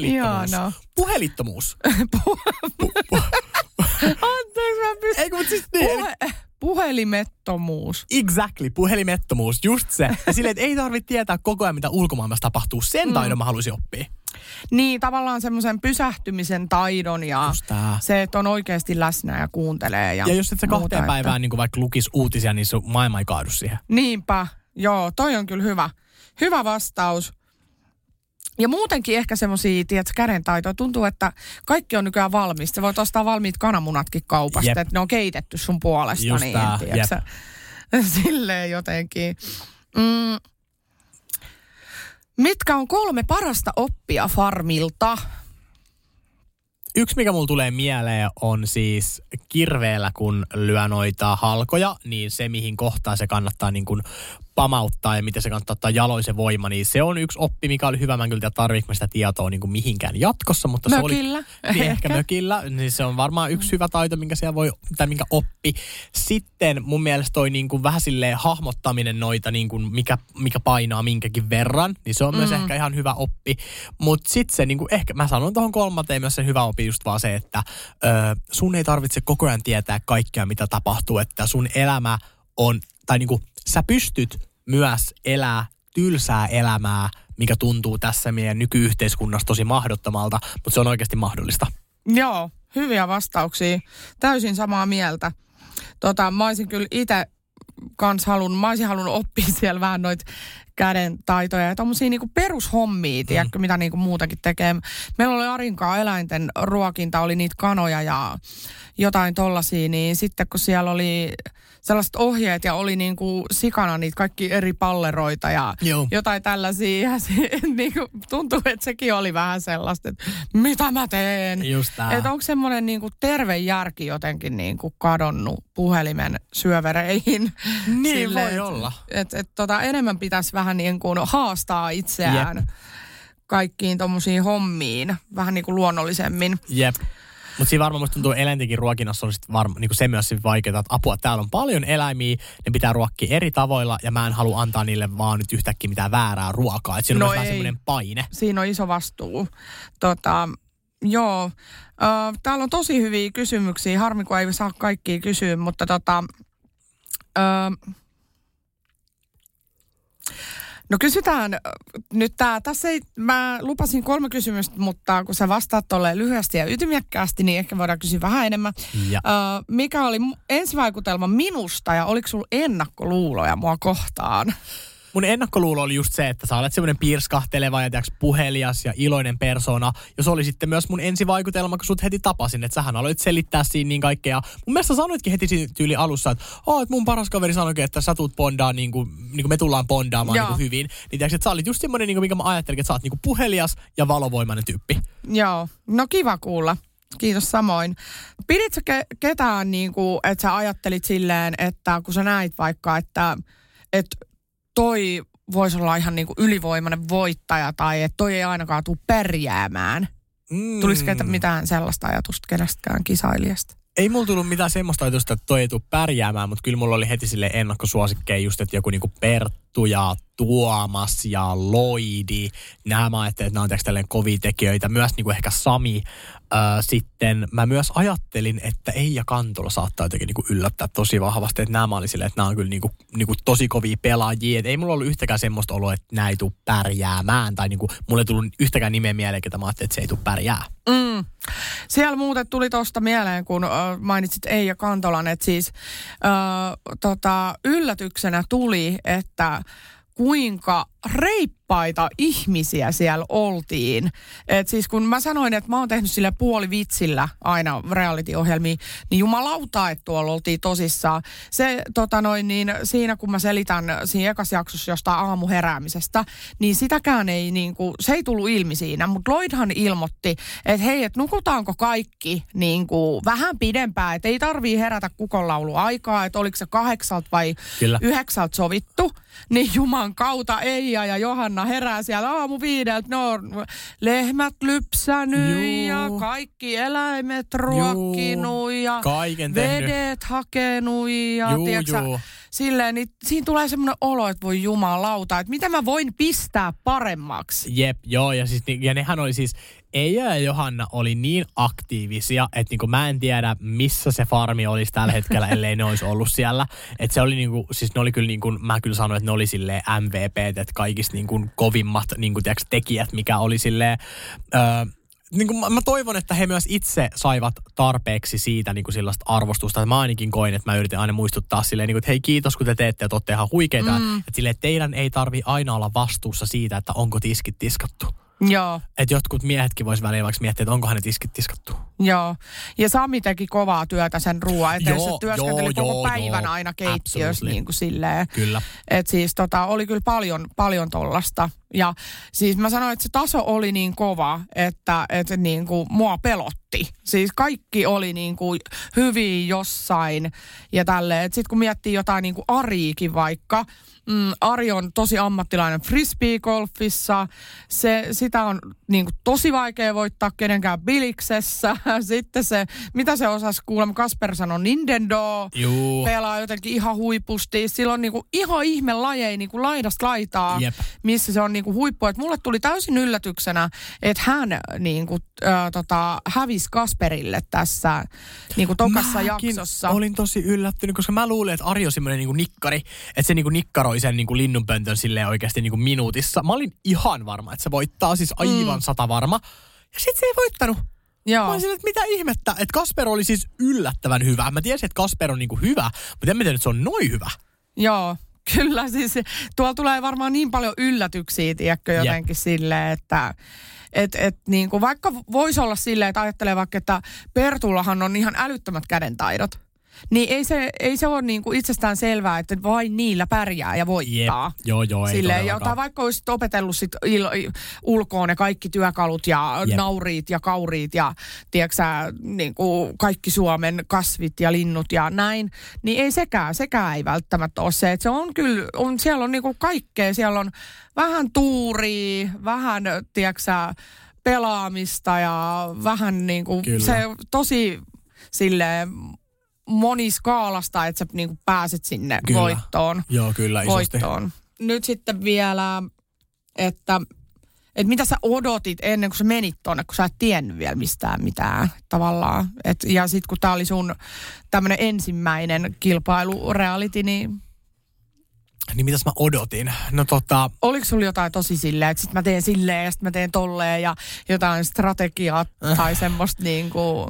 Anteeksi, mä pystyn. Eikö, mutta siis niin. Puhelimettomuus. Exactly, puhelimettomuus, just se. Ja silleen, että ei tarvitse tietää koko ajan, mitä ulkomaailmassa tapahtuu. Sen taidon mä haluaisin oppia. Niin, tavallaan semmoisen pysähtymisen taidon ja se, että on oikeasti läsnä ja kuuntelee. Ja jos et sä 2 päivään niin vaikka lukisi uutisia, niin sun maailma ei kaadu siihen. Niinpä, joo, toi on kyllä hyvä. Hyvä vastaus. Ja muutenkin ehkä semmosia, tiedätkö, kädentaitoja. Tuntuu, että kaikki on nykyään valmista. Sä voit ostaa valmiit kananmunatkin kaupasta, että ne on keitetty sun puolesta. Just niin, tiedätkö, silleen jotenkin. Mitkä on 3 parasta oppia farmilta? Yksi, mikä mulla tulee mieleen, on siis kirveellä, kun lyö noita halkoja, niin se, mihin kohtaan se kannattaa niin kuin pamauttaa ja miten se kannattaa ottaa jaloisen voima, niin se on yksi oppi, mikä oli hyvä. Mä en kyllä tarvitse sitä tietoa niin kuin mihinkään jatkossa, mutta mökillä. Se oli niin ehkä mökillä. Niin se on varmaan yksi hyvä taito, minkä siellä voi, tai minkä oppi. Sitten mun mielestä toi niin kuin vähän silleen hahmottaminen noita, niin kuin mikä painaa minkäkin verran, niin se on myös ehkä ihan hyvä oppi. Mutta sitten se niin kuin ehkä, mä sanon tuohon 3. myös sen hyvä oppi just vaan se, että sun ei tarvitse koko ajan tietää kaikkea, mitä tapahtuu, että sun elämä on, tai niin kuin sä pystyt myös elää tylsää elämää, mikä tuntuu tässä meidän nykyyhteiskunnassa tosi mahdottomalta, mutta se on oikeasti mahdollista. Joo, hyviä vastauksia. Täysin samaa mieltä. Mä olisin kyllä itse kans halunnut oppia siellä vähän noita käden taitoja ja tommosia niinku perushommia, tiedätkö, mitä niinku muutakin tekee. Meillä oli Arinkaa eläinten ruokinta, oli niitä kanoja ja jotain tollasia, niin sitten kun siellä oli sellaiset ohjeet ja oli niinku sikana niitä kaikki eri palleroita ja jotain tällaisia. Ja niinku tuntuu, että sekin oli vähän sellaista, että mitä mä teen? Just tää. Että onko semmoinen niinku terve järki jotenkin niinku kadonnut puhelimen syövereihin? Niin silleen, voi olla. Enemmän pitäisi vähän niin kuin haastaa itseään kaikkiin tommosiin hommiin vähän niin kuin luonnollisemmin. Jep. Mutta siinä varmaan musta tuntuu eläintenkin ruokinnassa on niinku se myös vaikeaa, että apua, täällä on paljon eläimiä, ne pitää ruokkia eri tavoilla ja mä en halua antaa niille vaan nyt yhtäkkiä mitään väärää ruokaa. Että siinä on myös vähän semmoinen paine. Siinä on iso vastuu. Täällä on tosi hyviä kysymyksiä. Harmi, kun ei saa kaikkia kysyä, mutta no kysytään nyt mä lupasin 3 kysymystä, mutta kun sä vastaat tolleen lyhyesti ja ytimekkäästi, niin ehkä voidaan kysyä vähän enemmän. Mikä oli ensivaikutelma minusta ja oliko sulla ennakkoluuloja mua kohtaan? Mun ennakkoluulo oli just se, että sä olet semmoinen piirskahteleva ja puhelias ja iloinen persona. Ja se oli sitten myös mun ensivaikutelma, kun sut heti tapasin, että sähän aloit selittää siinä niin kaikkea. Mun mielestä sanoitkin heti tyyli alussa, että mun paras kaveri sanoikin, että sä tuut bondaan niin kuin me tullaan bondaamaan niin kuin hyvin. Niin tiiäks, että sä olit just semmoinen, niin kuin minkä mä ajattelin, että sä oot niin kuin puhelias ja valovoimainen tyyppi. Joo, no kiva kuulla. Kiitos samoin. Piditkö ketään niin kuin, että sä ajattelit silleen, että kun sä näit vaikka, että toi voisi olla ihan niin kuin ylivoimainen voittaja tai että toi ei ainakaan tule pärjäämään. Tulisiko mitään sellaista ajatusta kenestäkään kisailijasta? Ei mulla tullut mitään semmoista ajatusta, että toi ei tule pärjäämään, mutta kyllä mulla oli heti sille ennakkosuosikkeja just, että joku niinku Perttu ja Tuomas ja Loidi. Nämä ajattelin, että nämä on tällainen kovia tekijöitä. Myös niinku ehkä Sami. Sitten mä myös ajattelin, että Eija Kantola saattaa jotenkin niinku yllättää tosi vahvasti. Että nämä oli silleen, että nämä on kyllä niinku tosi kovia pelaajia. Et ei mulla ollut yhtäkään semmoista oloa, että nämä ei tule pärjäämään. Tai niinku, mulla ei tullut yhtäkään nimen mieleen, että mä ajattelin, että se ei tule pärjää. Siellä muuten tuli tuosta mieleen, kun mainitsit Eija Kantolan, että siis yllätyksenä tuli, että kuinka oppaita ihmisiä siellä oltiin. Et siis kun mä sanoin, että mä oon tehnyt sille puolivitsillä aina reality-ohjelmia, niin jumalauta, että tuolla oltiin tosissaan. Se siinä kun mä selitän siinä ekassa jaksossa jostain aamuheräämisestä, niin sitäkään ei niinku, se ei tullut ilmi siinä. Mutta Lloydhan ilmoitti, että hei, että nukutaanko kaikki niinku vähän pidempään, että ei tarvii herätä kukonlauluaikaa, että oliko se 8 vai 9 sovittu. Niin juman kautta Eija ja Johanna herää siellä aamu 5, no lehmät lypsänyt ja kaikki eläimet ruokkinut ja vedet hakenut ja silleen, niin siinä tulee semmoinen olo, että voi jumalauta, että mitä mä voin pistää paremmaksi. Jep, joo, ja nehän oli siis, Eija ja Johanna oli niin aktiivisia, että niinku mä en tiedä, missä se farmi olisi tällä hetkellä, ellei ne olisi ollut siellä. Että se oli niinku, siis ne oli kyllä niinku, mä kyllä sanoin, että ne oli silleen MVP, että kaikista niinku kovimmat niinku tekijät, mikä oli silleen, niin kuin mä toivon, että he myös itse saivat tarpeeksi siitä niin kuin sellaista arvostusta. Mä ainakin koin, että mä yritin aina muistuttaa silleen, niin kuin, että hei kiitos kun te teette, että olette ihan huikeita. Että silleen, teidän ei tarvi aina olla vastuussa siitä, että onko tiskit tiskattu. Joo. Että jotkut miehetkin vois välillä vaikka miettiä, että onkohan ne tiskit tiskattu. Joo. Ja Sami teki kovaa työtä sen ruoan eteen. Se työskenteli koko päivän aina keittiössä niin kuin silleen. Kyllä. Että siis oli kyllä paljon tollasta. Ja siis mä sanoin, että se taso oli niin kova, että niin kuin mua pelotti. Siis kaikki oli niin kuin hyvin jossain ja tälleen. Sitten kun miettii jotain niin kuin Ariikin vaikka, Ari on tosi ammattilainen frisbee-golfissa. Sitä on niin kuin tosi vaikea voittaa kenenkään biliksessä. Sitten se, mitä se osasi kuulemma, Kasper sanoi Nintendo. Pelaa jotenkin ihan huipusti. Sillä on niin kuin ihan ihme lajeja niin kuin laidasta laitaa, missä se on niin kuin huippu. Et mulle tuli täysin yllätyksenä, että hän niin kuin, hävisi Kasperille tässä niin kuin tokassa jaksossa. Olin tosi yllättynyt, koska mä luulin, että Ari on semmoinen niin kuin nikkari. Että se niin kuin nikkaroi sen niin kuin linnunpöntön silleen oikeasti niin kuin minuutissa. Mä olin ihan varma, että se voittaa, siis aivan 100 varma. Ja sit se ei voittanut. Joo. Mä olisin, että mitä ihmettä, että Kasper oli siis yllättävän hyvä. Mä tiesin, että Kasper on niin kuin hyvä, mutta en mä tiedä, että se on noin hyvä. Joo. Kyllä, siis tuolla tulee varmaan niin paljon yllätyksiä, tiedätkö, jotenkin silleen, että niin kuin vaikka voisi olla silleen, että ajattelee vaikka, että Pertullahan on ihan älyttömät kädentaidot. Niin ei se ole niin kuin itsestään selvää, että vain niillä pärjää ja voittaa. Joo, ei silleen, tai vaikka olisit opetellut sit ulkoon ne kaikki työkalut ja nauriit ja kauriit ja tiedätkö niin kuin kaikki Suomen kasvit ja linnut ja näin, niin ei sekään ei välttämättä ole se. Että se on kyllä, siellä on niin kuin kaikkea, siellä on vähän tuuria, vähän tiedätkö pelaamista ja vähän niin kuin se tosi silleen moniskaalasta, että sä niinku pääset sinne voittoon. Joo, kyllä, isosti. Voittoon. Nyt sitten vielä, että mitä sä odotit ennen kuin sä menit tonne, kun sä et tiennyt vielä mistään mitään tavallaan. Ja sit kun tää oli sun tämmönen ensimmäinen kilpailu reality, niin mitäs mä odotin? No oliko sulla jotain tosi silleen, että sit mä teen silleen ja sit mä teen tolleen ja jotain strategiaa tai semmoista niinku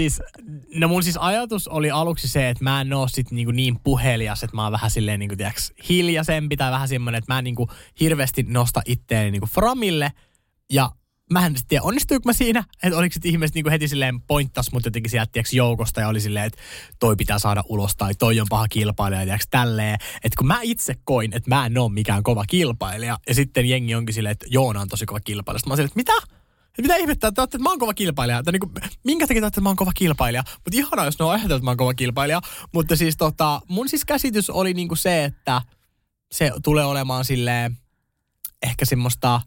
No mun siis ajatus oli aluksi se, että mä en oo sit niin puhelias, että mä oon vähän silleen niinku tiiäks hiljaisempi tai vähän semmonen, että mä en niinku hirveästi nosta itteeni niinku framille ja mä en tiedä, onnistuiko mä siinä, että oliko sitten ihmiset niinku heti silleen pointtas mut jotenkin sieltä tiiäks joukosta ja oli silleen, että toi pitää saada ulos tai toi on paha kilpailija tiiäks tälleen. Että kun mä itse koin, että mä en oo mikään kova kilpailija ja sitten jengi onkin silleen, että Joona on tosi kova kilpailija. Sitten mä silleen, että mitä ihmettä, että mä oon kova kilpailija. Tai niinku, minkä takia että mä oon kova kilpailija? Mutta ihanaa, jos ne on ajatellut, että mä oon kova kilpailija. Mutta siis mun siis käsitys oli niinku se, että se tulee olemaan silleen ehkä semmoista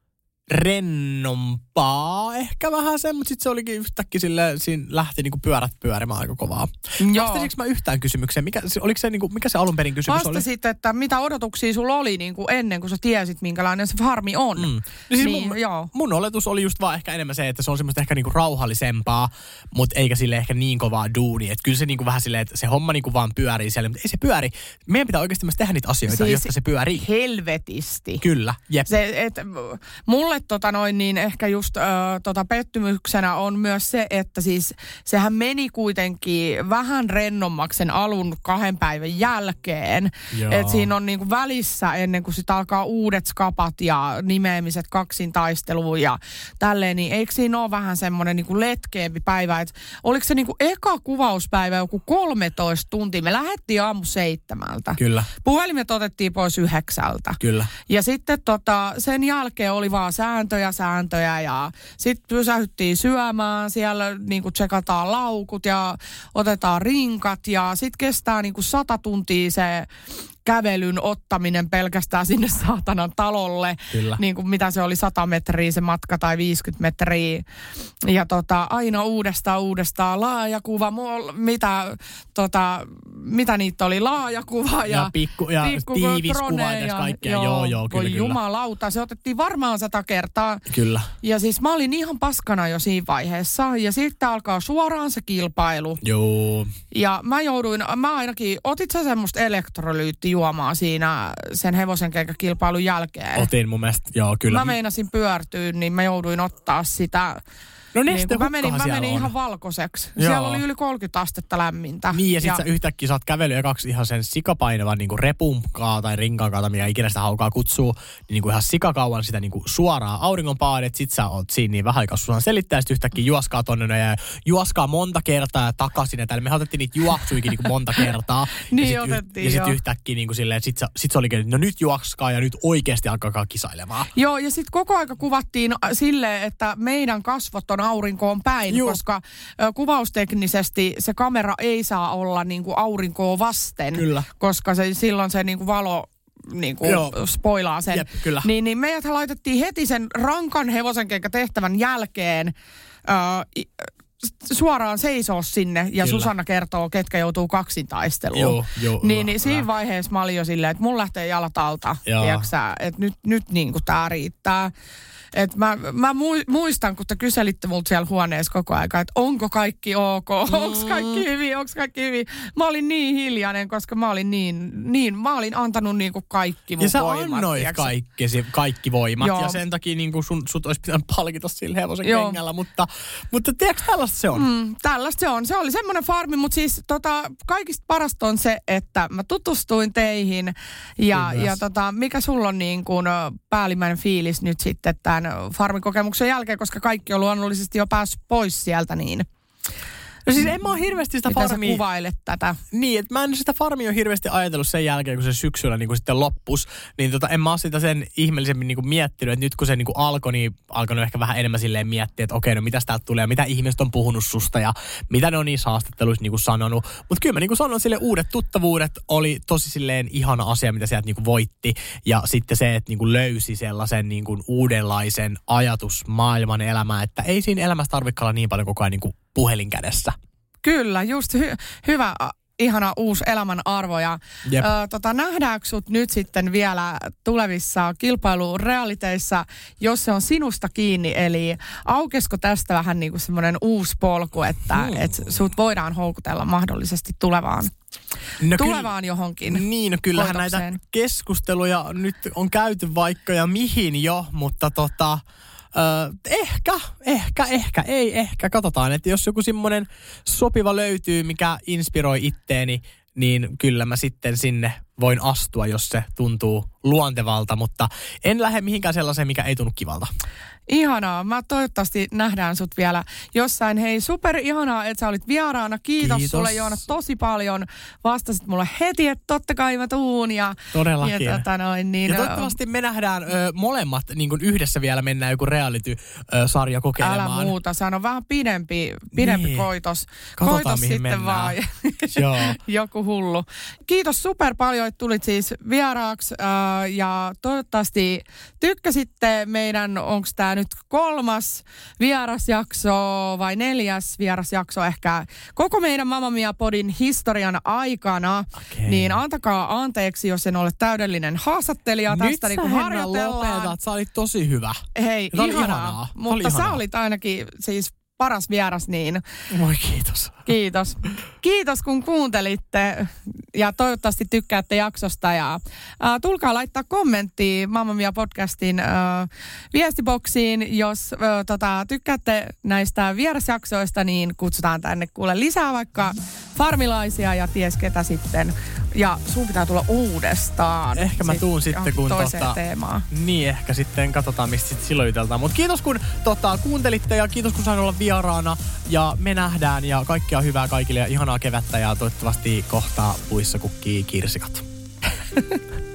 rennompaa ehkä vähän sen, mutta sitten se olikin yhtäkkiä silleen, siinä lähti niinku pyörät pyörimään aika kovaa. Vastasinko mä yhtään kysymykseen? Oliko se niinku, mikä se alun perin kysymys oli? Vastasit, että mitä odotuksia sulla oli niinku ennen kuin sä tiesit, minkälainen se farmi on. No siis mun oletus oli just vaan ehkä enemmän se, että se on semmoista ehkä niinku rauhallisempaa, mutta eikä sille ehkä niin kovaa duunia. Että kyllä se niinku vähän silleen, että se homma niinku vaan pyörii siellä, mutta ei se pyöri. Meidän pitää oikeasti myös tehdä niitä asioita, siis jotta se pyörii. Helvetisti. Kyllä, jep. Se, mulle niin ehkä just pettymyksenä on myös se, että siis sehän meni kuitenkin vähän rennommaksi sen alun 2 päivän jälkeen. Että siinä on niinku välissä ennen kuin sitä alkaa uudet skapat ja nimeämiset kaksintaistelu ja tälleen, niin eikö siinä ole vähän semmoinen niinku letkeämpi päivä, että oliko se niinku eka kuvauspäivä joku 13 tuntia? Me lähdettiin aamu 7. Kyllä. Puhelimet otettiin pois 9. Kyllä. Ja sitten sen jälkeen oli vaan sääntöjä ja sitten pysähyttiin syömään, siellä niinku tsekataan laukut ja otetaan rinkat ja sitten kestää niinku 100 tuntia se kävelyn ottaminen pelkästään sinne saatanan talolle. Kyllä. Niin kuin mitä se oli, 100 metriä se matka tai 50 metriä. Ja aina uudestaan laajakuva, mitä niitä oli, laajakuva ja tiiviskuva ja kaikkea. Joo, kyllä. Jumalauta, se otettiin varmaan 100 kertaa. Kyllä. Ja siis mä olin ihan paskana jo siinä vaiheessa. Ja sitten alkaa suoraan se kilpailu. Joo. Ja mä ainakin, otit sä semmoista elektrolyyttijuomaa siinä sen hevosenkenkäkilpailun jälkeen? Otin mun mielestä, joo kyllä. Mä meinasin pyörtyä, niin mä jouduin ottaa sitä. No nestehukkahan niin, mä menin ihan valkoiseksi. Joo. Siellä oli yli 30 astetta lämmintä. Niin, ja sit sä yhtäkkiä saat kävely ja 2 ihan sen sikapainavan niinku repunkaa tai rinkankaa, mikä ikinä sitä haukaa kutsuu, niin ihan sikakauan sitä niinku suoraan auringonpaadet. Sit sä oot siinä niin vähän aikaa Susan selittää, sit yhtäkkiä juoskaa tonne ja juoskaa monta kertaa ja takaisin. Ja me otettiin niitä juoksuikin niinku monta kertaa. Niin otettiin, ja sit yhtäkkiä niinku silleen, että sit se olikin, että no nyt juoskaa ja nyt oikeasti alkaa kisailemaan. Joo, ja sit koko aika kuvattiin silleen, että meidän kasvot on aurinkoon päin, koska kuvausteknisesti se kamera ei saa olla niinku aurinkoa vasten, kyllä, koska silloin se niinku valo niinku spoilaa sen. Jep, kyllä. Niin meidät laitettiin heti sen rankan hevosenkenkätehtävän jälkeen suoraan seisoo sinne ja kyllä, Susanna kertoo, ketkä joutuu kaksintaisteluun. Niin siinä vaiheessa mä olin jo silleen, että mun lähtee jalat alta, tiiäksä, että nyt niin kuin tää riittää. Et mä muistan, kun te kyselitte multa siellä huoneessa koko ajan, että onko kaikki ok, onko kaikki hyvin. Mä olin niin hiljainen, koska mä olin antanut niinku kaikki mun voimat. Ja sä annoit kaikki voimat. Joo. Ja sen takia niinku sut olisi pitänyt palkita sillä hevosen kengällä, mutta tiedätkö, tällaista se on? Tällaista se on. Se oli semmoinen farmi, mutta siis kaikista parasta on se, että mä tutustuin teihin ja mikä sulla on niin kuin päällimmäinen fiilis nyt sitten tämän farmikokemuksen jälkeen, koska kaikki on luonnollisesti jo päässyt pois sieltä, niin. No siis en mä ole hirveästi sitä farmia. Miten sä kuvailet tätä? Niin, että mä en sitä farmia ole hirveästi ajatellut sen jälkeen, kun se syksyllä niin kuin sitten loppus. Niin en mä ole sitä sen ihmeellisemmin niin kuin miettinyt, että nyt kun se niin kuin alkoi, niin alkanut ehkä vähän enemmän silleen miettiä, että okei, no mitä täältä tulee, mitä ihmiset on puhunut susta ja mitä ne on niissä haastatteluissa niin kuin sanonut. Mutta kyllä mä niin kuin sanon, silleen uudet tuttavuudet oli tosi silleen ihana asia, mitä sieltä niin kuin voitti. Ja sitten se, että niin kuin löysi sellaisen niin kuin uudenlaisen ajatusmaailman elämään, että ei siinä elämässä tarvitse olla niin paljon koko ajan niin kuin puhelin kädessä. Kyllä, just hyvä, ihana uusi elämän arvo. Ja nähdäänkö sut nyt sitten vielä tulevissa kilpailurealiteissa, jos se on sinusta kiinni? Eli aukesko tästä vähän niin kuin semmoinen uusi polku, että sut voidaan houkutella mahdollisesti tulevaan johonkin. Niin, no kyllähän näitä keskusteluja nyt on käyty vaikka ja mihin jo, mutta ehkä. Katsotaan, että jos joku semmoinen sopiva löytyy, mikä inspiroi itteeni, niin kyllä mä sitten sinne voin astua, jos se tuntuu luontevalta, mutta en lähde mihinkään sellaiseen, mikä ei tunnu kivalta. Ihanaa. Mä toivottavasti nähdään sut vielä jossain. Hei, super ihanaa, että sä olit vieraana. Kiitos sulle, Joona, tosi paljon. Vastasit mulle heti, että totta kai mä tuun. Todellakin. Ja toivottavasti me nähdään molemmat niin kuin yhdessä vielä mennään joku reality-sarja kokeilemaan. Älä muuta, sano vähän pidempi koitos. Katsotaan, koitos mihin sitten mennään. Vaan. Joku hullu. Kiitos super paljon, että tulit siis vieraaksi. Ja toivottavasti tykkäsitte meidän, onko tämä nyt 3. vierasjakso vai 4. vierasjakso ehkä koko meidän Mamma Mia -podin historian aikana. Okay. Niin antakaa anteeksi, jos en ole täydellinen haastattelija. Nyt tästä niin kuin harjoitellaan. Lopetat, sä olit tosi hyvä. Hei, ihanaa. Mutta sä olit ainakin siis paras vieras, niin Moi kiitos. Kiitos kun kuuntelitte ja toivottavasti tykkäätte jaksosta ja tulkaa laittaa kommenttia Mamma Mia podcastin viestiboksiin, jos tykkäätte näistä vierasjaksoista, niin kutsutaan tänne kuule lisää vaikka farmilaisia ja ties ketä sitten. Ja sun pitää tulla uudestaan. Ehkä mä tuun sitten kun toiseen teemaan. Niin, ehkä sitten katsotaan mistä sitten silloin juteltaan. Mutta kiitos kun kuuntelitte ja kiitos kun sain olla vieraana. Ja me nähdään ja kaikkea hyvää kaikille ja ihanaa kevättä ja toivottavasti kohtaa puissa kukkii kirsikat.